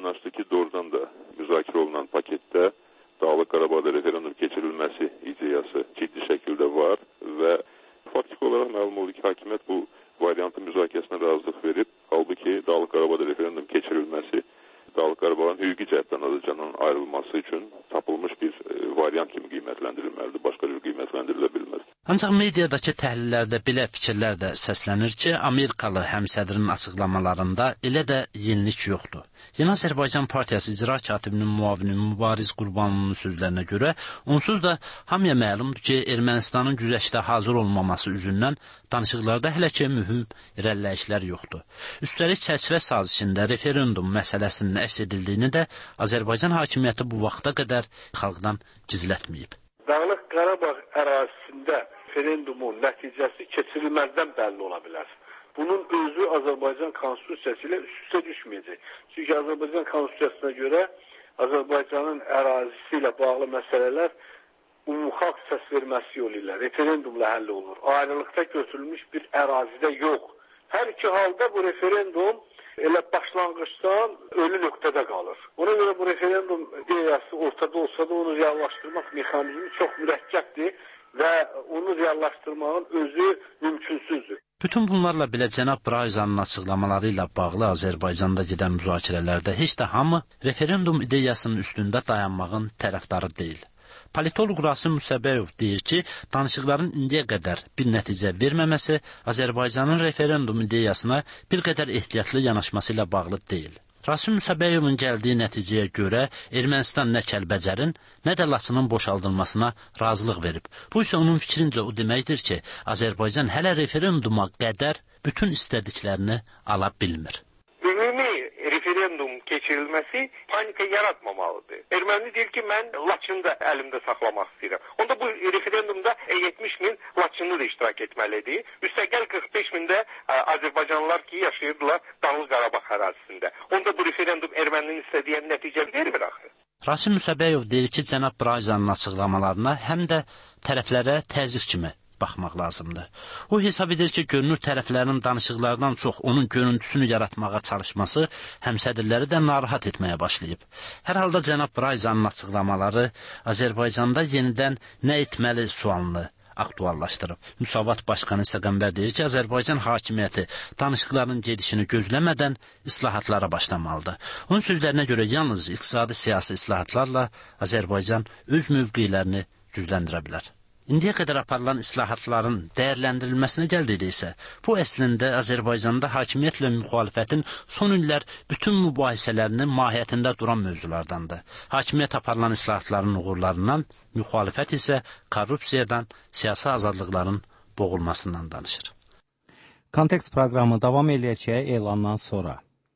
aydınlaşdı ki, doğrudan da müzakirə olunan paketdə Dağlıq Qarabağda referendum keçirilməsi ideyası ciddi şəkildə var və faktik olaraq məlum oldu ki, hakimiyyət bu variantın müzakirəsinə razılıq verib. Halbuki Dağlıq Qarabağda referendum keçirilməsi Dağlıq Qarabağın hüquqi cəhətdən Azərbaycandan ayrılması üçün tapılmış bir variant kimi qiymətləndirilməlidir. Başqa cür qiymətləndirilə bilməz. Ancaq mediadakı təhlillərdə belə fikirlər də səslənir ki, Amerikalı həmsədrin açıqlamalarında elə də yenilik yoxdur. Yeni Azərbaycan Partiyası icra katibinin müavini Mübariz Qurbanlının sözlərinə görə, onsuz da hamıya məlumdur ki, Ermənistanın güzəştə hazır olmaması üzündən danışıqlarda hələ ki mühüm irəliləyişlər yoxdur. Üstəlik çərçivə sazişində referendum məsələsinin əks edildiyini də Azərbaycan hakimiyyəti bu vaxta qədər xalqdan gizlətməyib. Dağlıq Qarabağ ərazisində referendumun nəticəsi keçirilməzdən bəlli ola bilər. Bunun özü Azərbaycan Konstitusiyası ilə üst-üstə düşməyəcək. Çünki Azərbaycan Konstitusiyasına görə Azərbaycanın ərazisi ilə bağlı məsələlər umumxalq səs verməsi yolu ilə, referendumla həll olunur. Ayrılıqda götürülmüş bir ərazidə yox. Hər iki halda bu referendum elə başlanğıçdan ölü nöqtədə qalır. Ona görə bu referendum ideyası ortada olsa da onu reallaşdırmaq mexanizmi çox mürəkkəbdir və onu reallaşdırmağın özü mümkünsüzdür. Bütün bunlarla belə cənab Brayzanın açıqlamaları ilə bağlı Azərbaycanda gedən müzakirələrdə heç də hamı referendum ideyasının üstündə dayanmağın tərəfdarı deyil. Politolog Rasim Müsəbəyov deyir ki, danışıqların indiyə qədər bir nəticə verməməsi Azərbaycanın referendum ideyasına bir qədər ehtiyatlı yanaşması ilə bağlı deyil. Rasim Müsəbəyovun gəldiyi nəticəyə görə Ermənistan nə Kəlbəcərin, nə də Laçının boşaldılmasına razılıq verib. Bu isə onun fikrincə o deməkdir ki, Azərbaycan hələ referenduma qədər bütün istədiklərini ala bilmir. Ümumi referendum keçirilməsi panika yaratmamalıdır. Erməni deyir ki, mən Laçını da əlimdə saxlamaq istəyirəm. Onda bu referendumda 70 min Laçınlı da iştirak etməlidir. Üstəgəl 45 min də Azərbaycanlılar ki, yaşayırdılar Dağlıq Qarabağ ərazisində. Onda bu referendum erməninin istədiyi nəticə vermir axı. Rasim Müsəbəyov deyir ki, cənab Brayzanın açıqlamalarına həm də tərəflərə təzyiq kimi baxmaq lazımdır. O hesab edir ki, görünür tərəflərin danışıqlardan çox onun görüntüsünü yaratmağa çalışması həmsədrləri də narahat etməyə başlayıb. Hər halda cənab Brayzanın açıqlamaları Azərbaycanda yenidən nə etməli sualını aktuallaşdırıb. Müsavat Başqanı Səqəmbər deyir ki, Azərbaycan hakimiyyəti danışıqların gedişini gözləmədən islahatlara başlamalıdır. Onun sözlərinə görə yalnız iqtisadi siyasi islahatlarla Azərbaycan öz mövqelərini gücləndirə bilər. İndiyə qədər aparılan islahatların dəyərləndirilməsinə gəldikdə isə, bu əslində Azərbaycanda hakimiyyətlə müxalifətin son illər bütün mübahisələrinin mahiyyətində duran mövzulardandır. Hakimiyyət aparılan islahatların uğurlarından, müxalifət isə korrupsiyadan, siyasi azadlıqların boğulmasından danışır. Kontekst proqramı davam eləyəcək elandan sonra.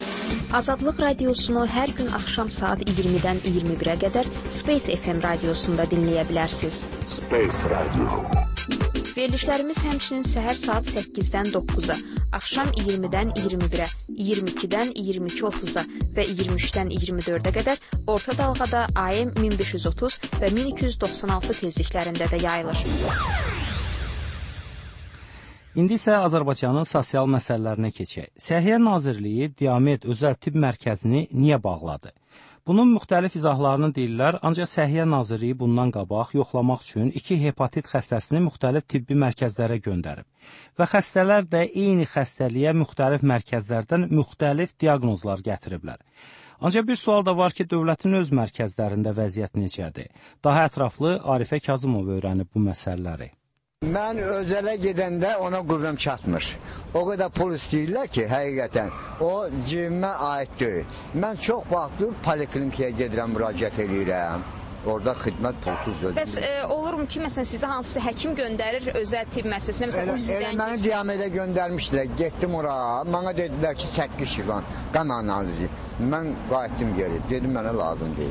Azadlıq radiosunu hər gün axşam saat 20-dən 21-ə qədər Space FM radiosunda dinləyə bilərsiniz. Space Radio. Verilişlərimiz həmçinin səhər saat 8-dən 9-a, axşam 20-dən 21-ə, 22-dən 22:30-a və 23-dən 24-ə qədər orta dalğada AM 1530 və 1296 tezliklərində də yayılır. İndi isə Azərbaycanın sosial məsələlərinə keçək. Səhiyyə Nazirliyi Diamed Özəl Tibb Mərkəzini niyə bağladı? Bunun müxtəlif izahlarını deyirlər, ancaq Səhiyyə Nazirliyi bundan qabaq yoxlamaq üçün 2 hepatit xəstəsini müxtəlif tibbi mərkəzlərə göndərib. Və xəstələr də eyni xəstəliyə müxtəlif mərkəzlərdən müxtəlif diaqnozlar gətiriblər. Ancaq bir sual da var ki, dövlətin öz mərkəzlərində vəziyyət necədir? Daha ətraflı Arifə Kazımov öyrənib bu məsələləri. Mən özələ gedəndə ona qüvvəm çatmır. O qədər pul istəyirlər ki, həqiqətən o cibimə aid deyil. Mən çox vaxtdır poliklinikaya gedirəm, müraciət edirəm. Orada xidmət pulsuz ödəyir. Bəs olurmu ki, məsələn, sizə hansısa həkim göndərir özəl tibb müəssisəsinə? Məsələn, Elə məni Diamedə göndərmişdilər. Getdim ora. Mənə dedilər ki, 8 şivan qan analizi. Mən qayıtdım geri. Dedim, mənə lazım deyil.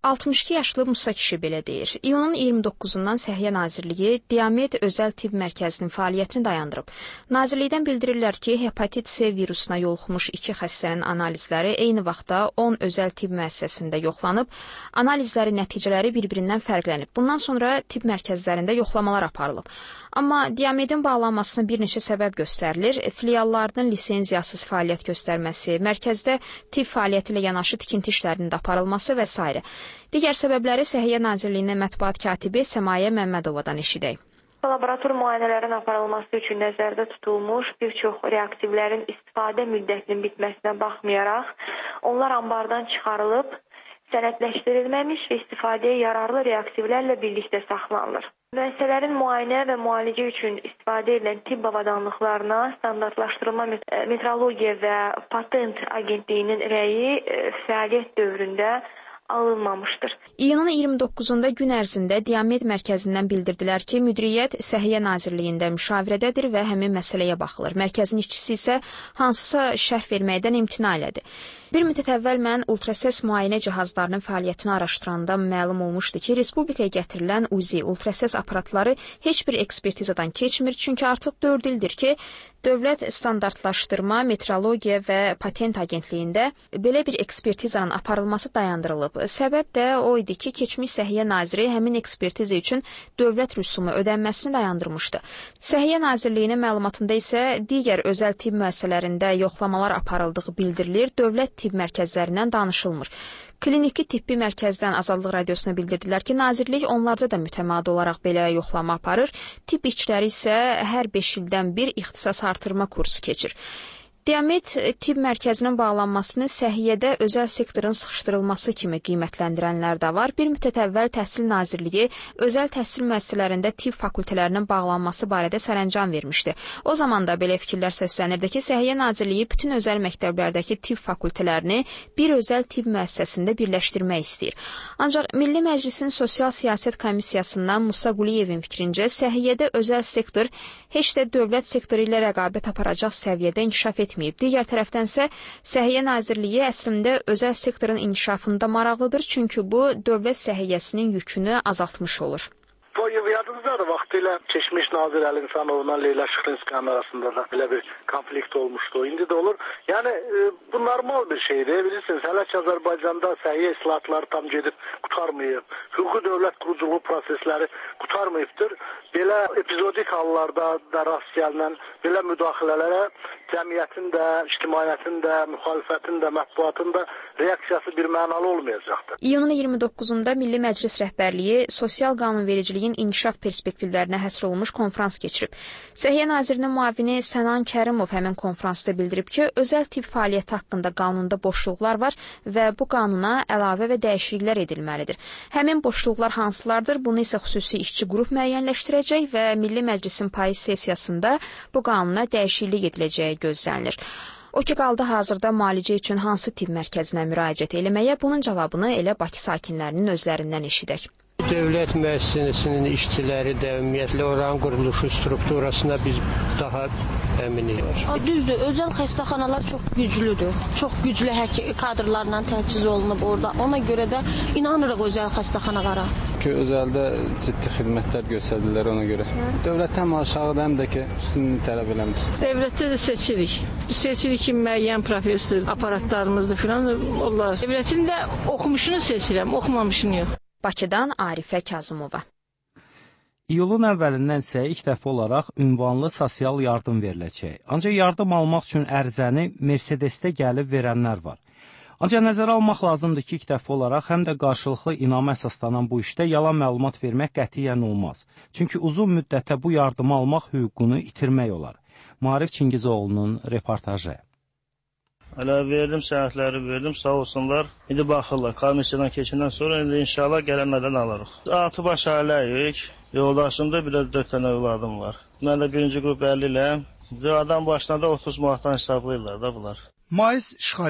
62 yaşlı Musa kişi belə deyir. İyunun 29-undan Səhiyyə Nazirliyi Diamed Özəl Tibb Mərkəzinin fəaliyyətini dayandırıb. Nazirlikdən bildirirlər ki, hepatit C virusuna yoluxmuş 2 xəstənin analizləri eyni vaxtda 10 özəl tibb müəssisəsində yoxlanıb, analizlərin nəticələri bir-birindən fərqlənib. Bundan sonra tibb mərkəzlərində yoxlamalar aparılıb. Amma Diamedin bağlanmasına bir neçə səbəb göstərilir. Filiallarının lisenziyasız fəaliyyət göstərməsi, mərkəzdə tibb fəaliyyəti ilə yanaşı tikinti işlərinin də aparılması və s. Digər səbəbləri Səhiyyə Nazirliyinin mətbuat katibi Səmayə Məmmədovadan eşidək. Laborator müayinələrin aparılması üçün nəzərdə tutulmuş bir çox reaktivlərin istifadə müddətinin bitməsinə baxmayaraq, onlar anbardan çıxarılıb, sənədləşdirilməmiş və istifadəyə yararlı reaktivlərlə birlikdə saxlanılır. Müəssisələrin müayinə və müalicə üçün istifadə edilən tibb avadanlıqlarına standartlaşdırılma metrologiya və patent agentliyinin rəyi fəaliyyət dövründə alınmamışdır. İyunun 29-unda gün ərzində Diamed mərkəzindən bildirdilər ki, müdiriyyət Səhiyyə Nazirliyində müşavirədədir və həmin məsələyə baxılır. Mərkəzin işçisi isə hansısa şərh verməkdən imtina elədi. Bir müddət əvvəl mən ultrases müayinə cihazlarının fəaliyyətini araşdıranda məlum olmuşdu ki, respublikaya gətirilən UZI ultrases aparatları heç bir ekspertizadan keçmir, çünki artıq 4 ildir ki, Dövlət Standartlaşdırma, Metrologiya və Patent Agentliyində belə bir ekspertizanın aparılması dayandırılıb. Səbəb də o idi ki, keçmiş Səhiyyə Naziri həmin ekspertiza üçün dövlət rüsumu ödənməsini dayandırmışdı. Səhiyyə Nazirliyinin məlumatında isə digər özəl tibb müəssisələrində yoxlamalar aparıldığı bildirilir, dövlət tibb mərkəzlərindən danışılmır. Kliniki tibbi mərkəzdən Azadlıq Radiosuna bildirdilər ki, Nazirlik onlarda da mütəmadi olaraq belə yoxlama aparır. Tibb işçiləri isə hər 5 ildən bir ixtisas artırma kursu keçir. Diamed tibb mərkəzinin bağlanmasını səhiyyədə özəl sektorun sıxışdırılması kimi qiymətləndirənlər də var. Bir müddət əvvəl Təhsil Nazirliyi özəl təhsil müəssisələrində tibb fakültələrinin bağlanması barədə sərəncam vermişdi. O zaman da belə fikirlər səslənirdi ki, Səhiyyə Nazirliyi bütün özəl məktəblərdəki tibb fakültələrini bir özəl tibb müəssisəsində birləşdirmək istəyir. Ancaq Milli Məclisin Sosial Siyasət Komissiyasından Musa Quliyevin fikrincə, səhiyyədə özəl sektor heç də dövlət sektoru ilə rəqabət aparacaq səviyyədə inkişaf etməyib. Digər tərəfdənsə, Səhiyyə Nazirliyi əslində özəl sektorun inkişafında maraqlıdır, çünki bu dövlət səhiyyəsinin yükünü azaltmış olur. Yadınızdadır, vaxtilə keçmiş nazir Əli İnsanovla Leyla Şıxlinskinin arasında da belə bir konflikt olmuşdu. İndi də olur. Yəni, bu normal bir şeydir. Bilirsiniz, hələ ki Azərbaycanda səhiyyə islahatları tam gedib qutarmayıb. Hüquqi dövlət quruculuğu prosesləri qutarmayıbdır. Belə epizodik hallarda da rast gəlinən belə müdaxilələrə cəmiyyətin də, ictimaiyyətin də, müxalifətin də, mətbuatın da reaksiyası bir mənalı olmayacaqdır. İyunun 29-unda Milli Məclis rəhbərliyi sosial qanunvericiliyin inkişaf perspektivlərinə həsr olunmuş konfrans keçirib. Səhiyyə Nazirinin müavini Sənan Kərimov həmin konfransda bildirib ki, özəl tibb fəaliyyəti haqqında qanunda boşluqlar var və bu qanuna əlavə və dəyişikliklər edilməlidir. Həmin boşluqlar hansılardır? Bunu isə xüsusi işçi qrup müəyyənləşdirəcək və Milli Məclisin payız sessiyasında bu qanuna dəyişiklik ediləcəyi gözlənilir. O ki qaldı hazırda müalicə üçün hansı tibb mərkəzinə müraciət eləməyə, bunun cavabını elə Bakı sakinlərinin özlərindən eşidək. Dövlət müəssisəsinin işçiləri də ümumiyyətlə oranın quruluşu strukturasına biz daha əminik. Düzdür, özəl xəstəxanalar çox güclüdür. Çox güclü kadrlarla təchiz olunub orada. Ona görə də inanırıq özəl xəstəxanalara. Ki, özəldə ciddi xidmətlər göstərirlər ona görə. Dövlət həm aşağıda, həm də ki, üstünlüyünü tələb eləmir. Dövlətdə də seçirik. Biz seçirik ki, müəyyən professor aparatlarımızdır filan. Onlar dövlətin də oxumuşunu seçirəm, oxumamışını yox. Bakıdan Arifə Kazımova. İyulun əvvəlindən isə ilk dəfə olaraq ünvanlı sosial yardım veriləcək. Ancaq yardım almaq üçün ərizəni Mercedesdə gəlib verənlər var. Ancaq nəzərə almaq lazımdır ki, ilk dəfə olaraq həm də qarşılıqlı inama əsaslanan bu işdə yalan məlumat vermək qətiyyən olmaz. Çünki uzun müddətə bu yardımı almaq hüququnu itirmək olar. Maarif Çingizoğlu'nun reportajı. Hələ verdim, sənədləri verdim, sağ olsunlar. İndi baxırlar, komissiyadan keçindən sonra indi inşallah gələnlərdən alırıq. 6 baş ailəyik, yoldaşımda bir də 4 dənə övladım var. Mən də birinci qrup 50 iləm. Adam başına da 30 manatdan hesablayırlar da bunlar. Mais Şıxaliyev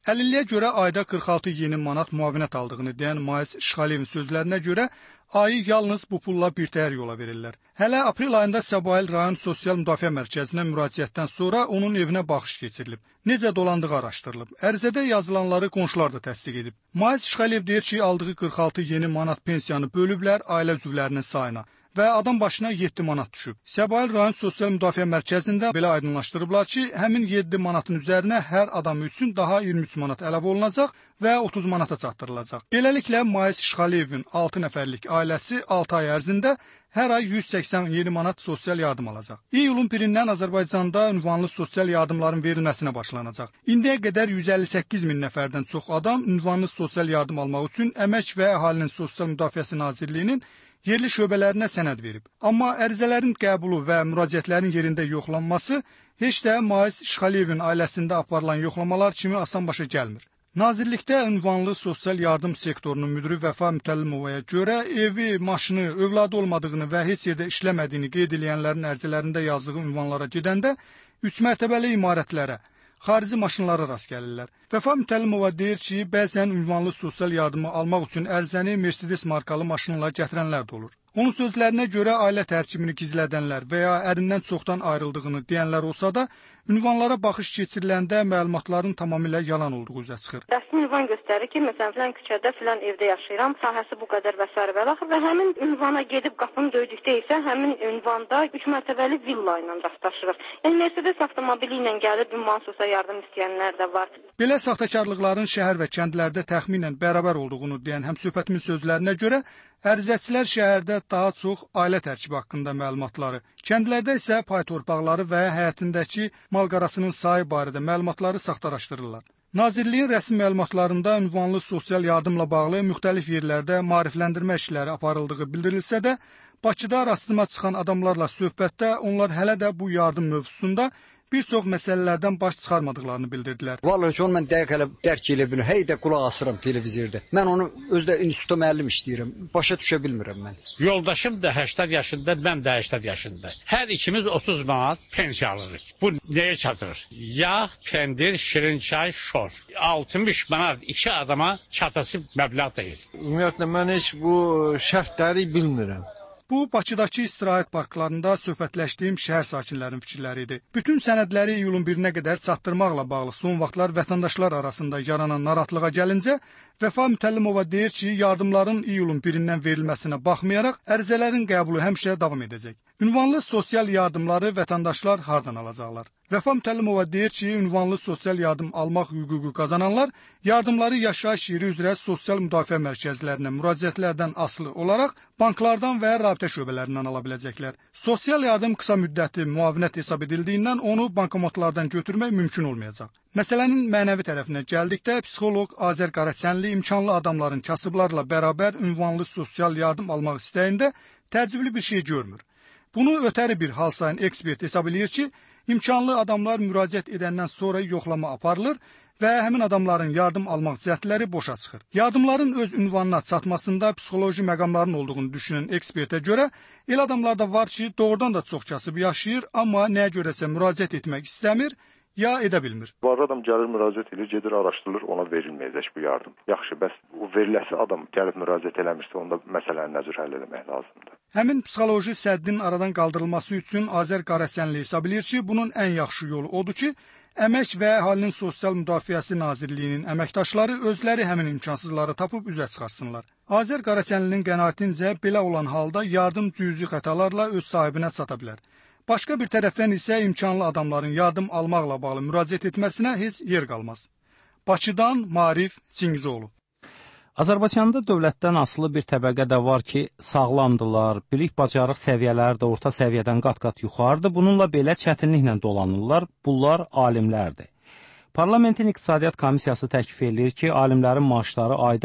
Əlilliyə görə ayda 46 yeni manat müavinət aldığını deyən Mais İşğaliyevin sözlərinə görə ayı yalnız bu pulla birtəhər yola verirlər. Hələ aprel ayında Səbail rayon sosial müdafiə mərkəzinə müraciətdən sonra onun evinə baxış keçirilib. Necə dolandığı araşdırılıb. Ərizədə yazılanları qonşular da təsdiq edib. Mais İşğaliyev deyir ki, aldığı 46 yeni manat pensiyanı bölüblər ailə üzvlərinin sayına və adam başına 7 manat düşüb. Səbail rayon sosial müdafiə mərkəzində belə aydınlaşdırıblar ki, həmin 7 manatın üzərinə hər adam üçün daha 23 manat əlavə olunacaq və 30 manata çatdırılacaq. Beləliklə, Mais İşğaliyevin 6 nəfərlik ailəsi 6 ay ərzində hər ay 187 manat sosial yardım alacaq. İyulun 1-dən Azərbaycanda ünvanlı sosial yardımların verilməsinə başlanacaq. İndiyə qədər 158 min nəfərdən çox adam ünvanlı sosial yardım almaq üçün Əmək və Əhalinin Sosial Müdafiəsi Nazirliyinin yerli şöbələrinə sənəd verib. Amma ərizələrin qəbulu və müraciətlərin yerində yoxlanması heç də Mais İşğaliyevin ailəsində aparılan yoxlamalar kimi asan başa gəlmir. Nazirlikdə ünvanlı sosial yardım sektorunun müdiri Vəfa Mütəllimovaya görə evi, maşını, övladı olmadığını və heç yerdə işləmədiyini qeyd edənlərin ərizələrində yazdığı ünvanlara gedəndə 3 mərtəbəli imarətlərə, xarici maşınlara rast gəlirlər. Vəfa Mütəllimova deyir ki, bəzən ünvanlı sosial yardımı almaq üçün ərizəni Mercedes markalı maşınla gətirənlər də olur. Onun sözlərinə görə ailə tərkibini gizlədənlər və ya ərindən çoxdan ayrıldığını deyənlər olsa da, ünvanlara baxış keçiriləndə məlumatların tamamilə yalan olduğu üzə çıxır. Rəsmi ünvan göstərir ki, məsələn, filan küçədə, filan evdə yaşayıram, sahəsi bu qədər və s. və həmin ünvana gedib qapını döydükdə isə həmin ünvanda 3 mərtəbəli villa ilə rastlaşırıq. Yəni, Mercedes avtomobili ilə gəlib ünvan sosial yardım istəyənlər də var. Belə saxtakarlıqların şəhər və kəndlərdə təxminən bərabər olduğunu deyən həmsöhbətimin sözlərinə görə, ərizəçilər şəhərdə daha çox ailə tərkibi haqqında məlumatları, kəndlərdə isə pay torpaqları və həyətindəki mal-qarasının sayı barədə məlumatları saxtalaşdırırlar. Nazirliyin rəsmi məlumatlarında ünvanlı sosial yardımla bağlı müxtəlif yerlərdə maarifləndirmə işləri aparıldığı bildirilsə də, Bakıda rastıma çıxan adamlarla söhbətdə onlar hələ də bu yardım mövzusunda bir çox məsələlərdən baş çıxarmadıqlarını bildirdilər. Vallahi ki, onu mən dəqiq hələ dərk elə bilmirəm. Hey də qulaq asıram televizorda. Mən onu özdə institutda müəllim işləyirəm. Başa düşə bilmirəm mən. Yoldaşım da 80 yaşında, mən də 80 yaşında. Hər ikimiz 30 manat pensiya alırıq. Bu nəyə çatır? Yağ, pendir, şirin çay, şor. 60 manat 2 adama çatası məbləğ deyil. Ümumiyyətlə mən heç bu şərtləri bilmirəm. Bu, Bakıdakı istirahət parklarında söhbətləşdiyim şəhər sakinlərinin fikirləri idi. Bütün sənədləri iyulun 1-nə qədər çatdırmaqla bağlı son vaxtlar vətəndaşlar arasında yaranan narahatlığa gəlincə, Vəfa Mütəllimova deyir ki, yardımların iyulun 1-dən verilməsinə baxmayaraq, ərizələrin qəbulu həmişə davam edəcək. Ünvanlı sosial yardımları vətəndaşlar hardan alacaqlar? Vəfa Mütəllimova deyir ki, ünvanlı sosial yardım almaq hüququ qazananlar yardımları yaşayış yeri üzrə sosial müdafiə mərkəzlərinə müraciətlərdən asılı olaraq banklardan və rabitə şöbələrindən ala biləcəklər. Sosial yardım qısa müddətli müavinət hesab edildiyindən onu bankomatlardan götürmək mümkün olmayacaq. Məsələnin mənəvi tərəfinə gəldikdə, psixoloq Azər Qaraçənli imkanlı adamların kasıblarla bərabər ünvanlı sosial yardım almaq istəyində təəccüblü bir şey görmür. Bunu ötəri bir hal sayan ekspert hesab edir ki, imkanlı adamlar müraciət edəndən sonra yoxlama aparılır və həmin adamların yardım almaq cəhdləri boşa çıxır. Yardımların öz ünvanına çatmasında psixoloji məqamların olduğunu düşünən ekspertə görə, elə adamlar da var ki, doğrudan da çox kasıb yaşayır, amma nəyə görəsə müraciət etmək istəmir, ya edə bilmir. Bazı adam gəlir müraciət edir, gedir araşdırılır, ona verilməyəcək bu yardım. Yaxşı, bəs o veriləsi adam gəlib müraciət eləmirsə, onda məsələni necə həll etmək lazımdır? Həmin psixoloji səddin aradan qaldırılması üçün Azər Qaraçənli hesab edir ki, bunun ən yaxşı yolu odur ki, Əmək və Əhalinin Sosial Müdafiəsi Nazirliyinin əməkdaşları özləri həmin imkansızları tapıb üzə çıxarsınlar. Azər Qaraçənlinin qənaətincə belə olan halda yardım cüzi xətalarla öz sahibinə çata bilər. Başqa bir tərəfdən isə imkanlı adamların yardım almaqla bağlı müraciət etməsinə heç yer qalmaz. Bakıdan Maarif Çingizoğlu. Azərbaycanda dövlətdən asılı bir təbəqə də var ki, sağlamdırlar, bilik bacarıq səviyyələri də orta səviyyədən qat-qat yuxarıdır. Bununla belə çətinliklə dolanırlar. Bunlar alimlərdir. Parlamentin İqtisadiyyat Komissiyası təklif edir ki, alimlərin maaşları ayda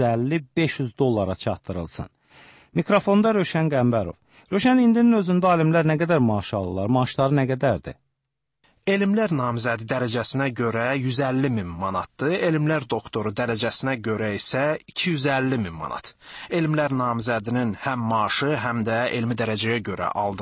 350-500 dollara çatdırılsın. Mikrofonda Rövşən Qəmbərov. Rövşən, indinin özündə alimlər nə qədər maaş alırlar? Maaşları nə qədərdir? Elmlər namizədi dərəcəsinə görə 150 min manatdır, elmlər doktoru dərəcəsinə görə isə 250 min manat. Elmlər namizədinin həm maaşı, həm də elmi dərəcəyə görə aldığı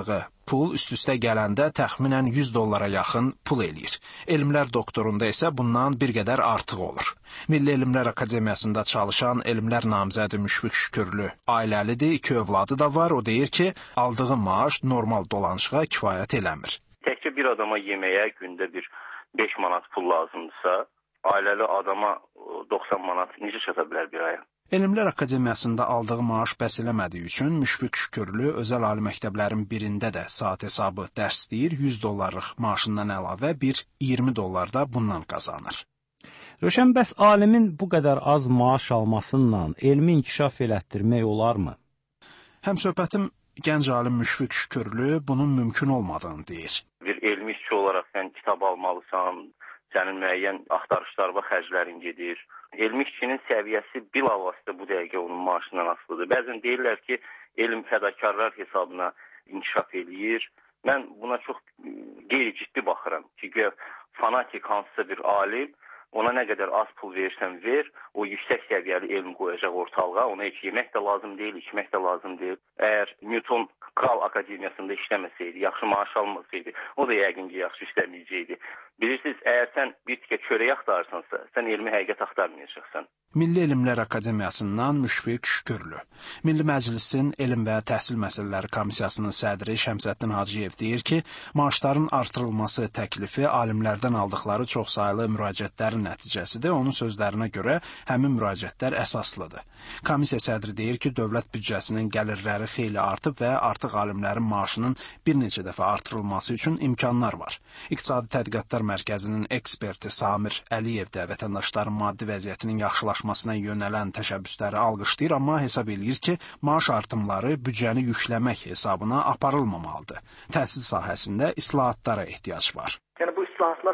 Pul üst-üstə gələndə təxminən $100 yaxın pul eləyir. Elmlər doktorunda isə bundan bir qədər artıq olur. Milli Elmlər Akademiyasında çalışan elmlər namizədi Müşfiq Şükürlü ailəlidir, 2 övladı da var. O deyir ki, aldığı maaş normal dolanışığa kifayət eləmir. Təkcə bir adama yeməyə gündə bir 5 manat pul lazımdırsa, ailəli adama 90 manat necə çata bilər bir aya? Elmlər Akademiyasında aldığı maaş bəs eləmədiyi üçün Müşfiq Şükürlü özəl ali məktəblərin birində də saat hesabı dərs deyir, $100 maaşından əlavə bir $20 da bundan qazanır. Rövşən, bəs alimin bu qədər az maaş almasıyla elmi inkişaf elətdirmək olarmı? Həmsöhbətim gənc alim Müşfiq Şükürlü bunun mümkün olmadığını deyir. Bir elmi işçi olaraq sən kitab almalısan, sənin müəyyən axtarışlarına xərclərin gedir. Elmi işçinin səviyyəsi bilavasitə bu dəqiqə onun maaşından asılıdır. Bəzən deyirlər ki, elm fədakarlar hesabına inkişaf eləyir. Mən buna çox qeyri-ciddi baxıram ki, fanatik hansısa bir alim, ona nə qədər az pul verirsən ver, o yüksək səviyyəli elm qoyacaq ortalığa, ona heç yemək də lazım deyil, içmək də lazım deyil. Əgər Newton Kral Akademiyasında işləməsəydi, yaxşı maaş almasaydı, o da yəqin ki, yaxşı işləməyəcəkdi. Bilirsiniz, əgər sən bir tikə çörək axtarırsansa, sən elmi həqiqət axtarmayacaqsan. Milli Elmlər Akademiyasından Müşfiq Şükürlü. Milli Məclisin Elm və Təhsil Məsələləri Komissiyasının sədri Şəmsəddin Hacıyev deyir ki, maaşların artırılması təklifi alimlərdən aldıqları çoxsaylı müraciətlərin nəticəsidir. Onun sözlərinə görə həmin müraciətlər əsaslıdır. Komissiya sədri deyir ki, dövlət büdcəsinin gəlirləri xeyli artıb və artıq alimlərin maaşının bir neçə dəfə artırılması üçün imkanlar var. İqtisadi Tədqiqatlar Mərkəzinin eksperti Samir Əliyev də vətəndaşların maddi vəziyyətinin yaxşılaşmasına yönələn təşəbbüsləri alqışlayır, amma hesab eləyir ki, maaş artımları büdcəni yükləmək hesabına aparılmamalıdır. Təhsil sahəsində islahatlara ehtiyac var. Yəni bu islahatlar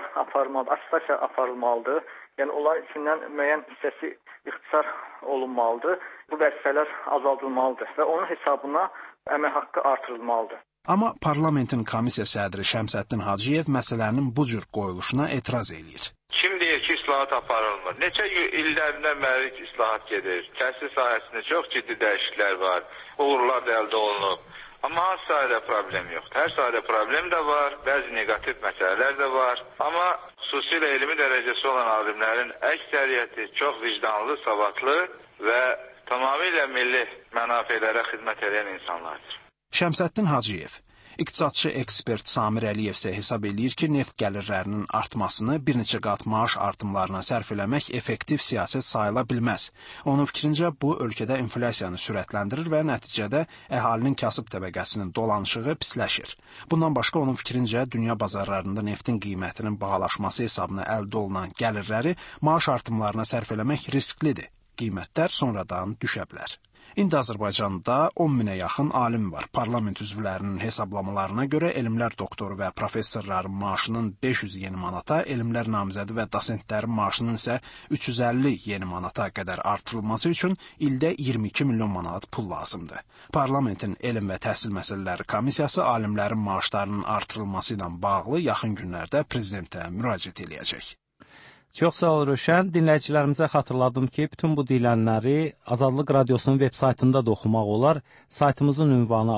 aparılmalıdır. Yəni onların içindən müəyyən hissəsi ixtisar olunmalıdır. Bu vəzifələr azaldılmalıdır və onun hesabına əmək haqqı artırılmalıdır. Amma parlamentin komissiya sədri Şəmsəddin Hacıyev məsələnin bu cür qoyuluşuna etiraz eləyir. Kim deyir ki, islahat aparılmır? Neçə illərindən bəri islahat gedir. Təhsil sahəsində çox ciddi dəyişikliklər var. Uğurlar da əldə olunub. Amma hər sahədə problem yoxdur. Hər sahədə problem də var, bəzi negativ məsələlər də var. Amma xüsusilə elmi dərəcəsi olan alimlərin əksəriyyəti çox vicdanlı, savadlı və tamamilə milli mənafelərə xidmət edən insanlardır. Şəmsəddin Hacıyev, iqtisadçı ekspert Samir Əliyev isə hesab eləyir ki, neft gəlirlərinin artmasını bir neçə qat maaş artımlarına sərf eləmək effektiv siyasət sayıla bilməz. Onun fikrincə, bu ölkədə inflyasiyanı sürətləndirir və nəticədə əhalinin kasıb təbəqəsinin dolanışığı pisləşir. Bundan başqa onun fikrincə, dünya bazarlarında neftin qiymətinin bahalaşması hesabına əldə olunan gəlirləri maaş artımlarına sərf eləmək risklidir. Qiymətlər sonradan düşə bilər. İndi Azərbaycanda 10 minə yaxın alim var. Parlament üzvlərinin hesablamalarına görə elmlər doktoru və professorların maaşının 500 yeni manata, elmlər namizədi və dosentlərin maaşının isə 350 yeni manata qədər artırılması üçün ildə 22 milyon manat pul lazımdır. Parlamentin Elm və Təhsil Məsələləri Komissiyası alimlərin maaşlarının artırılması ilə bağlı yaxın günlərdə prezidentə müraciət edəcək. Çox sağ ol Rövşən. Dinləyicilərimizə xatırladım ki, bütün bu deyilənləri Azadlıq Radiosunun veb saytında da oxumaq olar. Saytımızın ünvanı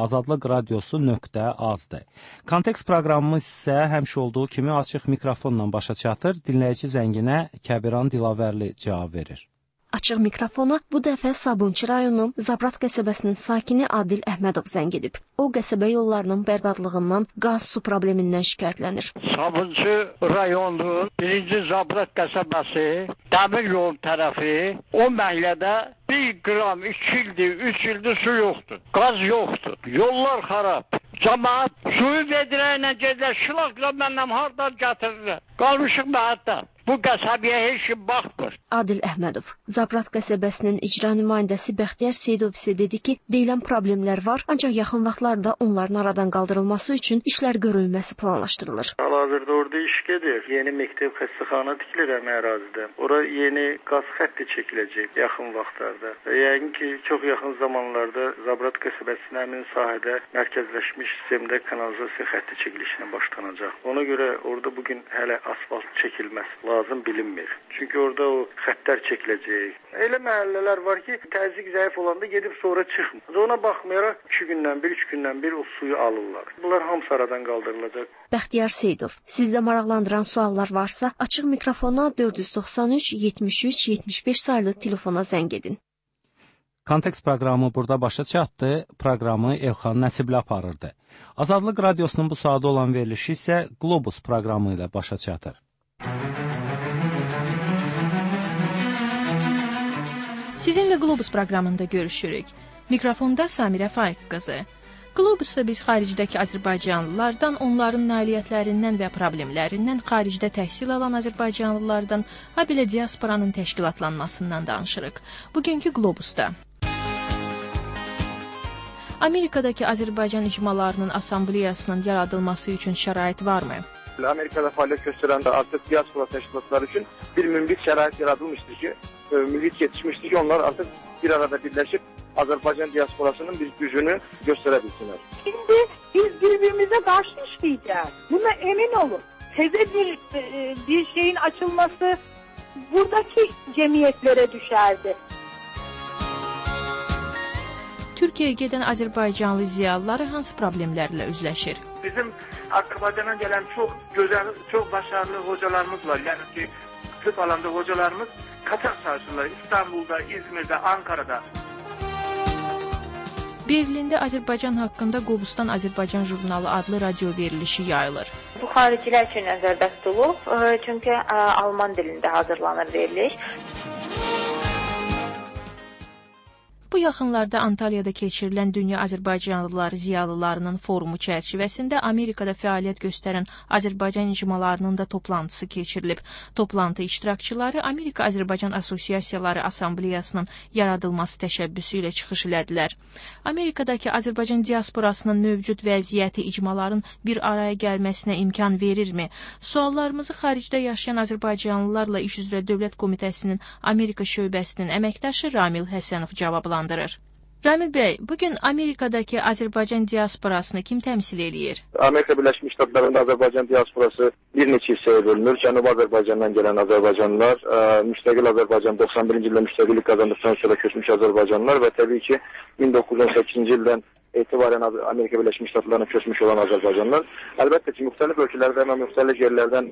azadlıqradiosu.az-dır. Kontekst proqramımız isə həmişə olduğu kimi açıq mikrofonla başa çatır. Dinləyici zənginə Kəbiran Dilavərli cavab verir. Açıq mikrofona bu dəfə Sabunçu rayonu Zabrat qəsəbəsinin sakini Adil Əhmədov zəng edib. O, qəsəbə yollarının bərbadlığından, qaz su problemindən şikayətlənir. Sabunçu rayonunun 1-ci Zabrat qəsəbəsi, dəmir yol tərəfi, o məhəllədə 1 qram 2 ildir, 3 ildir su yoxdur, qaz yoxdur, yollar xarab. Cəmaət suyu vedirəklə gedir, şılaqla məndən hardan gətirirlər. Qalmışıq məhətdə. Bu qəsəbəyə heç kim baxmır. Adil Əhmədov, Zabrat qəsəbəsinin icra nümayəndəsi Bəxtiyar Seyidov isə dedi ki, deyilən problemlər var, ancaq yaxın vaxtlarda onların aradan qaldırılması üçün işlər görülməsi planlaşdırılır. Hal-hazırda orada iş gedir. Yeni məktəb xəstəxana tikilir həmin ərazidə. Ora yeni qaz xətti çəkiləcək yaxın vaxtlarda. Yəqin ki, çox yaxın zamanlarda Zabrat qəsəbəsinin həmin sahədə mərkəzləşmiş sistemdə kanalizasiya xətti çəkilişinə başlanacaq. Ona görə orada bugün hələ asfalt çəkilməsi lazım bilinmir. Çünki orada o xəttlər çəkiləcək, Elə məhəllələr var ki, təzyiq zəif olanda gedib sonra çıxmır. Ona baxmayaraq 2 gündən bir, 3 gündən bir o suyu alırlar. Bunlar hamısı aradan qaldırılacaq. Bəxtiyar Seydov, sizdə maraqlandıran suallar varsa, açıq mikrofona 493 73 75 saylı telefona zəng edin. Kontekst proqramı burada başa çatdı. Proqramı Elxan Nəsibli aparırdı. Azadlıq Radiosunun bu saatda olan verilişi isə Globus proqramı ilə başa çatır. Sizinlə Globus proqramında görüşürük. Mikrofonda Samirə Faiq qızı. Globusda biz xaricdəki azərbaycanlılardan, onların nailiyyətlərindən və problemlərindən, xaricdə təhsil alan azərbaycanlılardan, habelə diasporanın təşkilatlanmasından danışırıq. Bugünkü Globusda Amerikadakı Azərbaycan icmalarının asambleyasının yaradılması üçün şərait varmı? Amerikada fəaliyyət göstərən artıq diaspora təşkilatları üçün bir münbit şərait yaradılmışdır ki, mühit yetişmişdir ki, onlar artıq bir arada birləşib Azərbaycan diasporasının bir gücünü göstərə bilsinlər. Şimdi biz birbirimize karşı işleyeceğiz. Buna emin olun. Teze bir şeyin açılması buradaki cemiyetlere düşerdi. Türkiyəyə gedən Azərbaycanlı ziyalıları hansı problemlərlə üzləşir? Bizim Azərbaycana gələn çox gözəl, çox başarılı hocalarımız var. Yəni ki, tıp alanda hocalarımız kaçak çalışırlar. İstanbul'da, İzmir'de, Ankara'da. Berlində Azərbaycan haqqında Qobustan Azərbaycan jurnalı adlı radio verilişi yayılır. Bu xaricilər üçün nəzərdə tutulub, çünki alman dilində hazırlanır veriliş. Bu yaxınlarda Antalyada keçirilən Dünya Azərbaycanlıları ziyalılarının forumu çərçivəsində Amerikada fəaliyyət göstərən Azərbaycan icmalarının da toplantısı keçirilib. Toplantı iştirakçıları Amerika Azərbaycan Assosiasiyaları Asambleyasının yaradılması təşəbbüsü ilə çıxış elədilər. Amerikadakı Azərbaycan diasporasının mövcud vəziyyəti icmaların bir araya gəlməsinə imkan verirmi? Suallarımızı xaricdə yaşayan Azərbaycanlılarla İş üzrə Dövlət Komitəsinin Amerika şöbəsinin əməkdaşı Ramil Həsənov cavablandırır. Ramil bəy, bugün Amerikadakı Azərbaycan diasporasını kim təmsil eləyir? Amerika Birləşmiş Ştatlarında Azərbaycan diasporası bir neçə hissəyə bölünür. Cənubi Azərbaycandan gələn Azərbaycanlılar, müstəqil Azərbaycan 91-ci ildə müstəqillik qazandıqdan sonra köçmüş Azərbaycanlılar və təbii ki 1918-ci ildən etibarən Amerika Birləşmiş Ştatlarına köçmüş olan Azərbaycanlılar. Əlbəttə ki, müxtəlif ölkələrdən və müxtəlif yerlərdən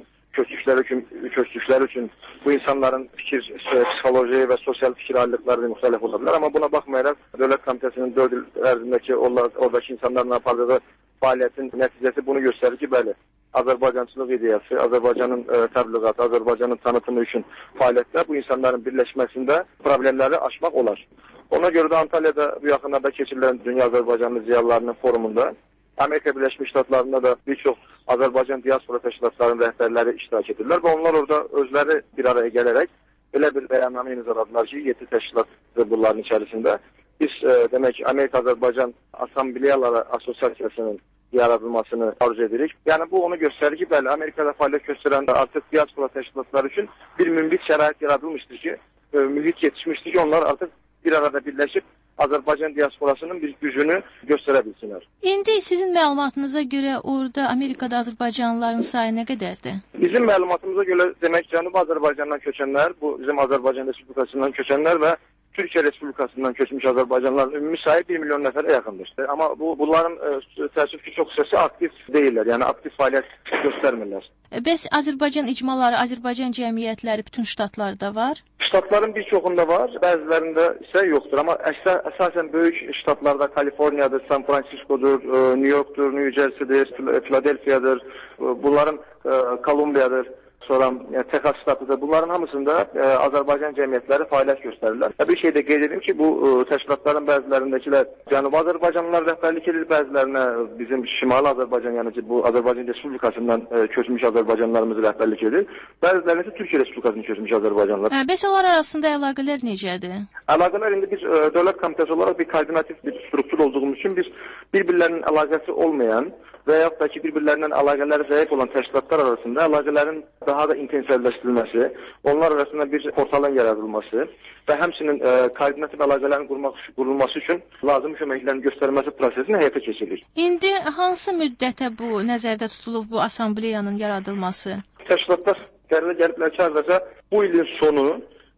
köçdükləri üçün bu insanların fikir, psixoloji və sosial fikir ayrılıqları müxtəlif ola bilər. Amma buna baxmayaraq Dövlət Komitəsinin 4 il ərzindəki oradakı insanlarla apardığı fəaliyyətin nəticəsi bunu göstərir ki, bəli, Azərbaycançılıq ideyası, Azərbaycanın təbliğatı, Azərbaycanın tanıtımı üçün fəaliyyətlər bu insanların birləşməsində problemləri aşmaq olar. Ona görə də Antalyada bu yaxınlarda keçirilən Dünya Azərbaycanlı ziyalılarının forumunda Amerika Birləşmiş Ştatlarında da bir çox Azərbaycan diaspora təşkilatlarının rəhbərləri iştirak edirlər və onlar orada özləri bir araya gələrək belə bir bəyannamə imzaladılar ki, 7 təşkilatdır bunların içərisində. Biz demək Amerika Azərbaycan Assambleyaları Assosiasiyasının yaradılmasını arzu edirik. Yəni bu onu göstərir ki, bəli, Amerikada fəaliyyət göstərən artıq diaspora təşkilatları üçün bir münbit şərait yaradılmışdır ki, mühit yetişmişdir ki, onlar artıq bir arada birləşib Azərbaycan diasporasının bir gücünü göstərə bilsinlər. İndi sizin məlumatınıza görə orada Amerikada Azərbaycanlıların sayı nə qədərdir? Bizim məlumatımıza görə demək Cənubi Azərbaycandan köçənlər, bu bizim Azərbaycan Respublikasından köçənlər və Türkiyə Respublikasından köçmüş Azərbaycanlıların ümumi sayı 1 milyon nəfərə yaxındır. Amma bunların təəssüf ki, çox hissəsi aktiv deyirlər, yəni aktiv fəaliyyət göstərmirlər. Bəs Azərbaycan icmaları, Azərbaycan cəmiyyətləri bütün ştatlarda var? Ştatların bir çoxunda var, bəzilərində isə yoxdur. Amma əsasən böyük ştatlarda Kaliforniyadır, San Fransiskodur, New Yorkdur, New Jersey'dir, Philadelphia'dır, bunların Kolumbiyadır. Sonra Texas ştatıdır. Bunların hamısında Azərbaycan cəmiyyətləri fəaliyyət göstərirlər. Bir şey də qeyd edim ki, bu təşkilatların bəzilərindəkilər Cənubi Azərbaycanlılar rəhbərlik edir, bəzilərinə bizim Şimali Azərbaycan, yəni ki, bu Azərbaycan Respublikasından köçmüş Azərbaycanlılarımız rəhbərlik edir. Bəzilərində isə Türkiyə Respublikasından köçmüş Azərbaycanlılar. Bəs onlar arasında əlaqələr necədir? Əlaqələr indi biz Dövlət Komitəsi olaraq bir koordinativ bir struktur olduğumuz üçün biz bir-birlərinin əlaqəsi olmayan və yaxud da ki, bir-birlərindən əlaqələri zəif olan təşkilatlar arasında əlaqələrin daha da intensivləşdirilməsi, onlar arasında bir portalın yaradılması və həmçinin koordinativ əlaqələrin qurulması üçün lazım köməklərin göstərilməsi prosesini həyata keçirilir. İndi hansı müddətə bu nəzərdə tutulub bu assambleyanın yaradılması? Təşkilatlar gəliblər ki, bu ilin sonu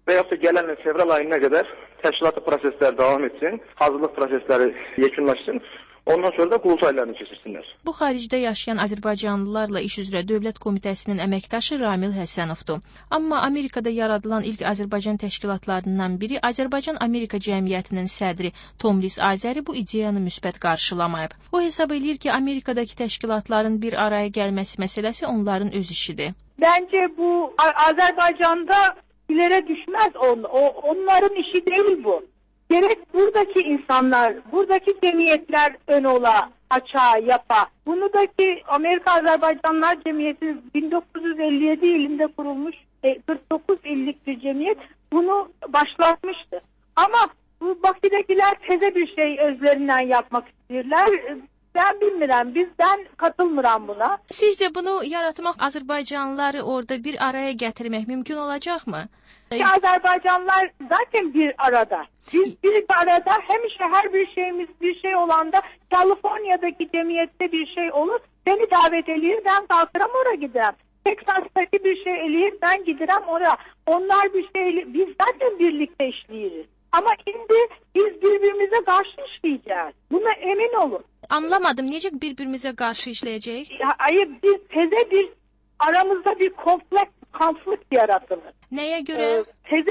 və yaxud da gələn il fevral ayına qədər təşkilati proseslər davam etsin, hazırlıq prosesləri yekunlaşsın. Ondan sonra da qurultaylarını keçirsinlər. Bu xaricdə yaşayan Azərbaycanlılarla iş üzrə Dövlət Komitəsinin əməkdaşı Ramil Həsənovdur. Amma Amerikada yaradılan ilk Azərbaycan təşkilatlarından biri Azərbaycan-Amerika Cəmiyyətinin sədri Tomris Azəri bu ideyanı müsbət qarşılamayıb. O hesab eləyir ki, Amerikadakı təşkilatların bir araya gəlməsi məsələsi onların öz işidir. Bence bu Azerbaycan'da ileri düşmez onların işi değil bu. Gerek buradaki insanlar, buradaki cemiyetler ön ola, açığa, yapa. Bunudaki Amerika Azerbaycanlar Cemiyeti 1957 yılında kurulmuş 49 illik bir cemiyet bunu başlatmıştı. Ama bu Bakı'dakiler teze bir şey özlerinden yapmak istiyorlar. Ben bilmirəm, ben katılmıram buna. Sizce bunu yaratmak, Azerbaycanlıları orada bir araya getirmek mümkün olacak mı? Azerbaycanlılar zaten bir arada. Biz bir arada her bir şeyimiz bir şey olanda Kaliforniya'daki cemiyette bir şey olur. Beni davet eləyir, ben kalkıram oraya giderim. Texas'taki bir şey eləyir, ben giderim oraya. Onlar bir şey, biz zaten birlikte işleyirik. Ama şimdi biz birbirimize karşı işleyeceğiz. Buna emin olun. Anlamadım. Necə birbirimize karşı işleyeceğiz? Hayır, biz teze aramızda bir konflikt yaratılır. Neye göre? Teze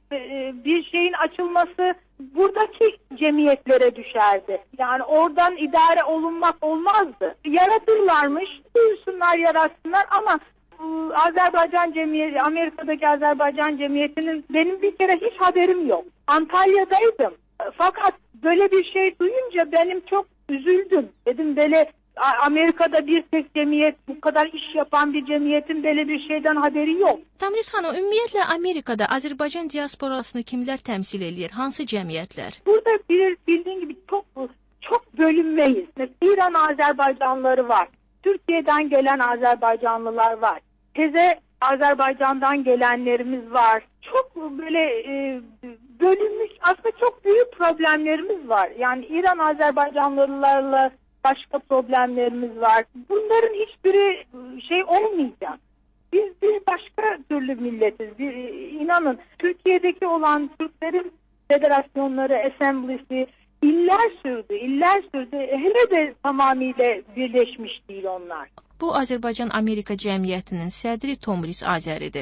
bir şeyin açılması buradaki cemiyetlere düşerdi. Yani oradan idare olunmak olmazdı. Yaratırlarmış, duysunlar, yaratsınlar ama Azerbaycan Cemiyeti, Amerika'daki Azerbaycan Cemiyeti'nin benim bir kere hiç haberim yok. Antalya'daydım. Fakat böyle bir şey duyunca benim çok üzüldüm. Dedim böyle Amerika'da bir tek cemiyet, bu kadar iş yapan bir cemiyetin böyle bir şeyden haberi yok. Tamriz xanım, ümumiyyətlə Amerikada Azərbaycan diasporasını kimlər təmsil eləyir? Hansı cəmiyyətlər? Burada bildiğin gibi çok bölünmeyiz. Mesela İran Azerbaycanlıları var. Türkiye'den gelen Azerbaycanlılar var. Teze Azerbaycan'dan gelenlerimiz var. Çok böyle bölünmüş, aslında çok büyük problemlerimiz var. Yani İran Azerbaycanlılarla başka problemlerimiz var. Bunların hiçbiri şey olmayacak. Biz bir başka türlü milletiz. İnanın Türkiye'deki olan Türklerin federasyonları, assemblisi iller sürdü. Hele de tamamıyla birleşmiş değil onlar. Bu Azərbaycan-Amerika Cəmiyyətinin sədri Tomris Azəridir.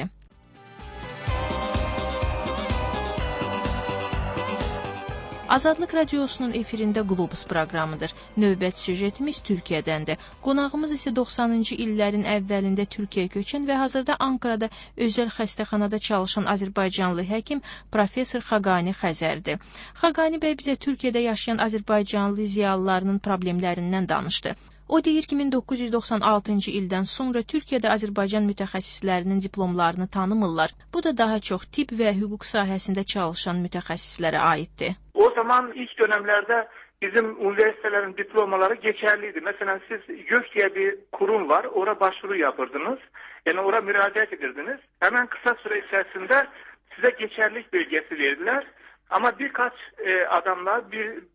Azadlıq Radiosunun efirində Globus proqramıdır. Növbət süjetimiz Türkiyədəndir. Qonağımız isə 90-cı illərin əvvəlində Türkiyəyə köçən və hazırda Ankarada özəl xəstəxanada çalışan Azərbaycanlı həkim professor Xaqani Xəzərdir. Xaqani bəy bizə Türkiyədə yaşayan Azərbaycanlı ziyalılarının problemlərindən danışdı. O deyir ki, 1996-cı ildən sonra Türkiyədə Azərbaycan mütəxəssislərinin diplomlarını tanımırlar. Bu da daha çox tibb və hüquq sahəsində çalışan mütəxəssislərə aiddir. O zaman ilk dönemlerde bizim üniversitelerin diplomaları geçerliydi. Mesela siz YÖK diye bir kurum var. Oraya başvuru yapırdınız. Yani oraya müracaat edirdiniz. Hemen kısa süre içerisinde size geçerlilik belgesi verdiler. Ama birkaç adamlar,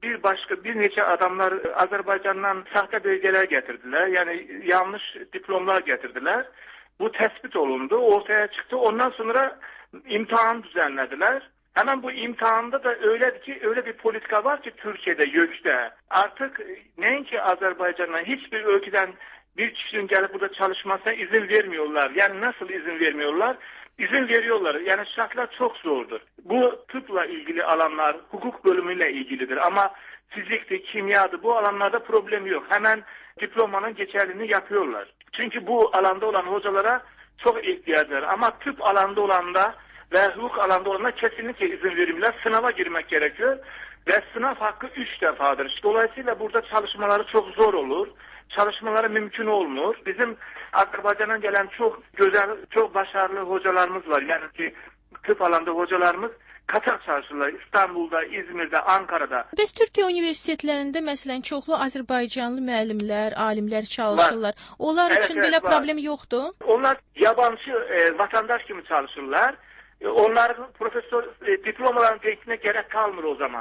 bir neçe adamlar Azerbaycan'dan sahte belgeler getirdiler. Yani yanlış diplomlar getirdiler. Bu tespit olundu, ortaya çıktı. Ondan sonra imtihan düzenlediler. Hemen bu imtihanda da öyle bir politika var ki Türkiye'de, YÖK'te. Artık neyinki Azerbaycan'dan hiçbir ülkeden bir kişinin gelip burada çalışmasına izin vermiyorlar. Yani nasıl izin vermiyorlar? İzin veriyorlar. Yani şartlar çok zordur. Bu tıpla ilgili alanlar, hukuk bölümüyle ilgilidir. Ama fizikti, kimyadı, bu alanlarda problem yok. Hemen diplomanın geçerliliğini yapıyorlar. Çünkü bu alanda olan hocalara çok ihtiyaçlar. Ama tıp alanda olanda ve hukuk alanda olanda kesinlikle izin verirler. Sınava girmek gerekiyor. Ve sınav hakkı 3 defadır. Dolayısıyla burada çalışmaları çok zor olur. Çalışmaları mümkün olmuyor. Bizim Azerbaycan'dan gelen çok güzel, çok başarılı hocalarımız var. Yani ki tıp alanda hocalarımız kaçak çalışırlar. İstanbul'da, İzmir'de, Ankara'da. Biz Türkiye üniversitetlərində məsələn çoxlu Azərbaycanlı müəllimlər, alimlər çalışırlar. Onlar üçün belə problem yoxdur. Onlar yabancı vatandaş gibi çalışırlar. Onların profesör diplomalarını değiştirmeye gerek kalmıyor o zaman.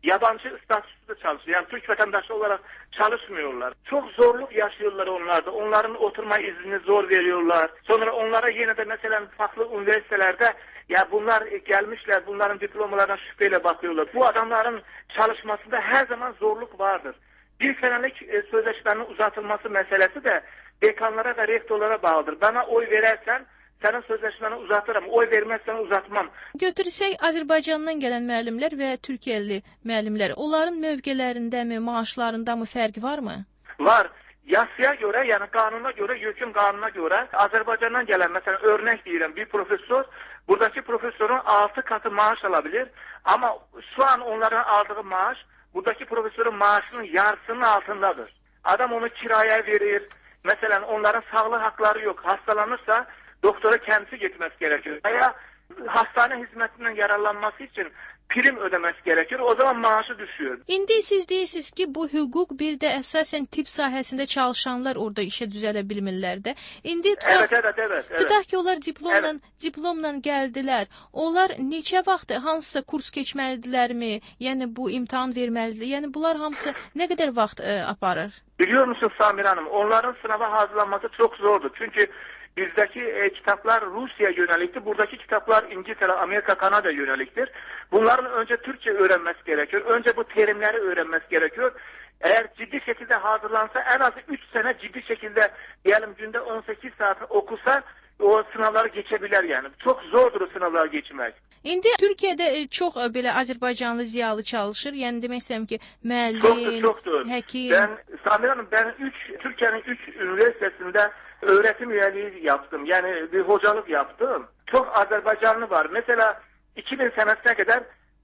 yabancı statüsü de çalışıyor. Yani Türk vatandaşı olarak çalışmıyorlar. Çok zorluk yaşıyorlar onlar da. Onların oturma izni zor veriyorlar. Sonra onlara yine de mesela farklı üniversitelerde ya bunlar gelmişler, bunların diplomalarına şüpheyle bakıyorlar. Bu adamların çalışmasında her zaman zorluk vardır. Bir senelik sözleşmenin uzatılması meselesi de dekanlara ve rektörlara bağlıdır. Bana oy verersen sənin sözləşməni uzatırım, oy verməzsən uzatmam. Götürsək, Azərbaycandan gələn müəllimlər və Türkiyəli müəllimlər, onların mövqelərindəmi, maaşlarındamı fərqi varmı? Var. Yasaya görə, yəni qanuna görə, yöküm qanuna görə Azərbaycandan gələn, məsələn, örnək deyirəm, bir professor, buradakı professorun 6 katı maaş alabilir. Amma şu an onların aldığı maaş, buradakı professorun maaşının yarısının altındadır. Adam onu kiraya verir. Məsələn, onların sağlıq haqları yox. Hastalanırsa, doktora kendisi gitmesi gerekir. Veya hastane hizmetinden yararlanması için prim ödemesi gerekir. O zaman maaşı düşüyor. İndi siz deyirsiniz ki, bu hüquq bir də əsasən tibb sahəsində çalışanlar orada işə düzələ bilmirlər də. İndi evet. Tutaq ki, onlar diplomla gəldilər. Onlar neçə vaxt hansısa kurs keçməlidirlərmi? Yəni bu imtahan verməlidirlər. Yəni bunlar hamısı nə qədər vaxt aparır? Biliyor musun Samir Hanım? Onların sınava hazırlanması çok zordur. Çünkü bizdeki kitaplar Rusya yöneliktir. Buradaki kitaplar İngiltere, Amerika, Kanada yöneliktir. Bunların önce Türkçe öğrenmesi gerekiyor. Önce bu terimleri öğrenmesi gerekiyor. Eğer ciddi şekilde hazırlansa en az 3 sene ciddi şekilde diyelim günde 18 saat okusa o sınavları geçebilir yani. Çok zordur o sınavları geçmek. İndi Türkiyədə çox belə Azərbaycanlı ziyalı çalışır. Yəni demək istəyirəm ki, müəllim, çoktur. həkim. Samir Hanım, ben Türkiye'nin 3 üniversitesinde öğretim üyeliği yaptım. Yani bir hocalık yaptım. Çok Azerbaycanlı var. Mesela 2000 senesine kadar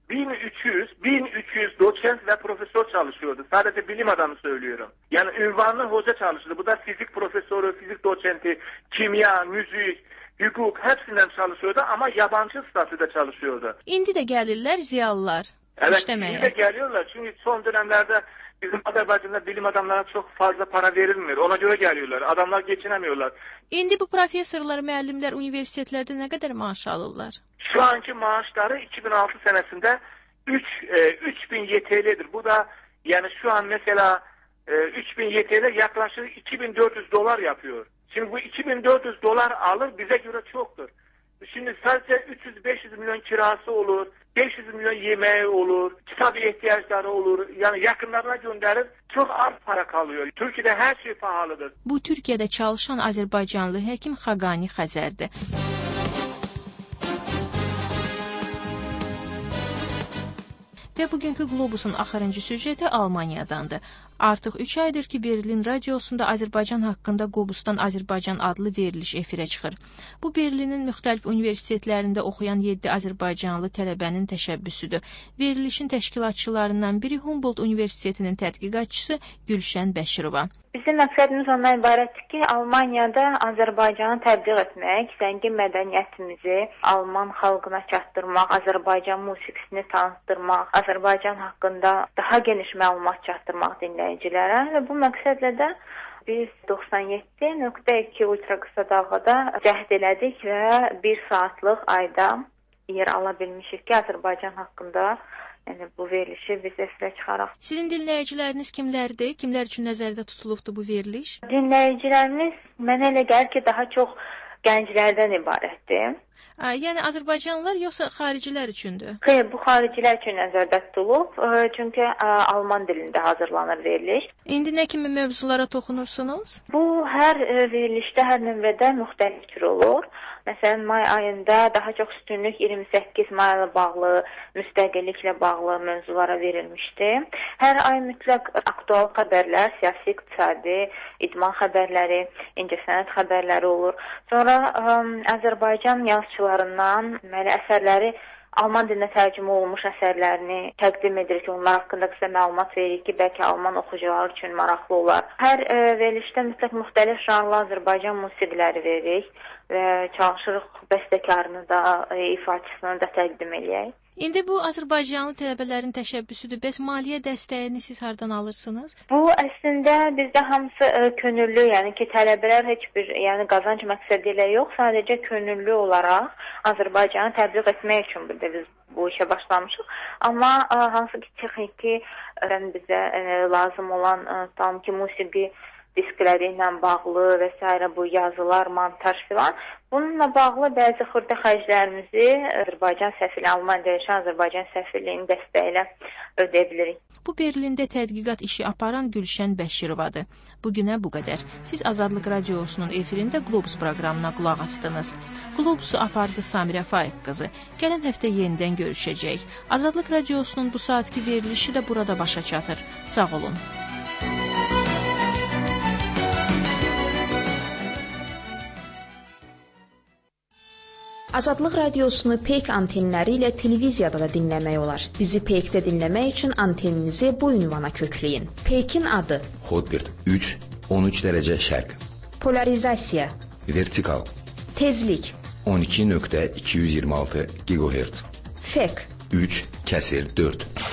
1300 doçent ve profesör çalışıyordu. Sadece bilim adamı söylüyorum. Yani ünvanlı hoca çalışıyordu. Bu da fizik profesörü, fizik doçenti, kimya, müzik, hukuk hepsinden çalışıyordu ama yabancı statüde çalışıyordu. İndi de gelirler ziyalılar. Evet, işlemeye. İndi de geliyorlar. Çünkü son dönemlerde bizim Azerbaycan'da bilim adamlarına çok fazla para verilmiyor. Ona göre geliyorlar. Adamlar geçinemiyorlar. İndi bu professorlar, müəllimlər universitetlərdə nə qədər maaş alırlar? Şu anki maaşları 2006 senesinde 3000 YTL'dir. Bu da yani şu an mesela 3000 YTL yaklaşık 2400 dolar yapıyor. Şimdi bu 2400 dolar alır bize göre çoktur. Şimdi sadece 300-500 milyon kirası olur, 500 milyon yemeği olur, kitap ihtiyaçları olur. Yani yakınlarına gönderir, çok az para kalıyor. Türkiye'de her şey pahalıdır. Bu Türkiyədə çalışan Azərbaycanlı həkim Xaqani Xəzərdir. Və bugünkü Globusun axırıncı süjeti Almaniyadandır. Artıq 3 aydır ki, Berlin radiosunda Azərbaycan haqqında Qobustan Azərbaycan adlı veriliş efirə çıxır. Bu Berlinin müxtəlif universitetlərində oxuyan 7 Azərbaycanlı tələbənin təşəbbüsüdür. Verilişin təşkilatçılarından biri Humboldt Universitetinin tədqiqatçısı Gülşən Bəşirova. Bizim məqsədimiz ondan ibarətdir ki, Almaniyada Azərbaycanı təbliğ etmək, zəngin mədəniyyətimizi Alman xalqına çatdırmaq, Azərbaycan musiqisini tanıtdırmaq, Azərbaycan haqqında daha geniş məlumat çatdırmaq dinləyicilərə və bu məqsədlə də biz 97.2 ultra qısa dalğada cəhd elədik və 1 saatlıq ayda yer ala bilmişik ki, Azərbaycan haqqında yəni bu verilişi biz efirə çıxaraq. Sizin dinləyiciləriniz kimlərdir? Kimlər üçün nəzərdə tutulubdur bu veriliş? Dinləyicilərimiz mənə elə gəlir ki, daha çox gənclərdən ibarətdir. Yəni Azərbaycanlılar yoxsa xaricilər üçündür? Xeyr, bu xaricilər üçün nəzərdə tutulub. Çünki alman dilində hazırlanır veriliş. İndi nə kimi mövzulara toxunursunuz? Bu hər verilişdə, hər nömrədə müxtəlif tür olur. Məsələn, may ayında daha çox üstünlük 28 mayla bağlı, müstəqilliklə bağlı mövzulara verilmişdi. Hər ay mütləq aktual xəbərlər, siyasi, iqtisadi, idman xəbərləri, incəsənət xəbərləri olur. Sonra Azərbaycan yazıçılarından deməli əsərləri Alman dilinə tərcümə olunmuş əsərlərini təqdim edirik. Onlar haqqında qısa məlumat veririk ki, bəlkə Alman oxucular üçün maraqlı olar. Hər verilişdə mütləq müxtəlif janrlı Azərbaycan musiqiləri veririk və çalışırıq bəstəkarını da, ifaçısını da təqdim edək. İndi bu Azərbaycanlı tələbələrin təşəbbüsüdür. Bəs maliyyə dəstəyini siz hardan alırsınız? Bu əslində bizdə hamısı könüllü, yəni ki, tələbələr heç bir, yəni qazanc məqsədi ilə yox, sadəcə könüllü olaraq Azərbaycanı təbliğ etmək üçün biz bu işə başlamışıq. Amma hansı ki, texniki bizə lazım olan tam ki, musiqi diskləri ilə bağlı və s. bu yazılar, montaj filan. Bununla bağlı bəzi xırda xərclərimizi Azərbaycan səfirliyi, Almaniyada yaşayan Azərbaycan səfirliyinin dəstəyi ilə ödəyə bilirik. Bu Berlində tədqiqat işi aparan Gülşən Bəşirovadır. Bugünə bu qədər. Siz Azadlıq Radiosunun efirində Globus proqramına qulaq asdınız. Globusu apardı Samirə Faiq qızı. Gələn həftə yenidən görüşəcək. Azadlıq Radiosunun bu saatki verilişi də burada başa çatır. Sağ olun. Azadlıq Radiosunu Peyk antenləri ilə televiziyada da dinləmək olar. Bizi Peykdə dinləmək üçün anteninizi bu ünvana kökləyin. Peykin adı: Hotbird 3-13 dərəcə şərq. Polarizasiya: Vertikal. Tezlik: 12.226 GHz. Fek: 3/4.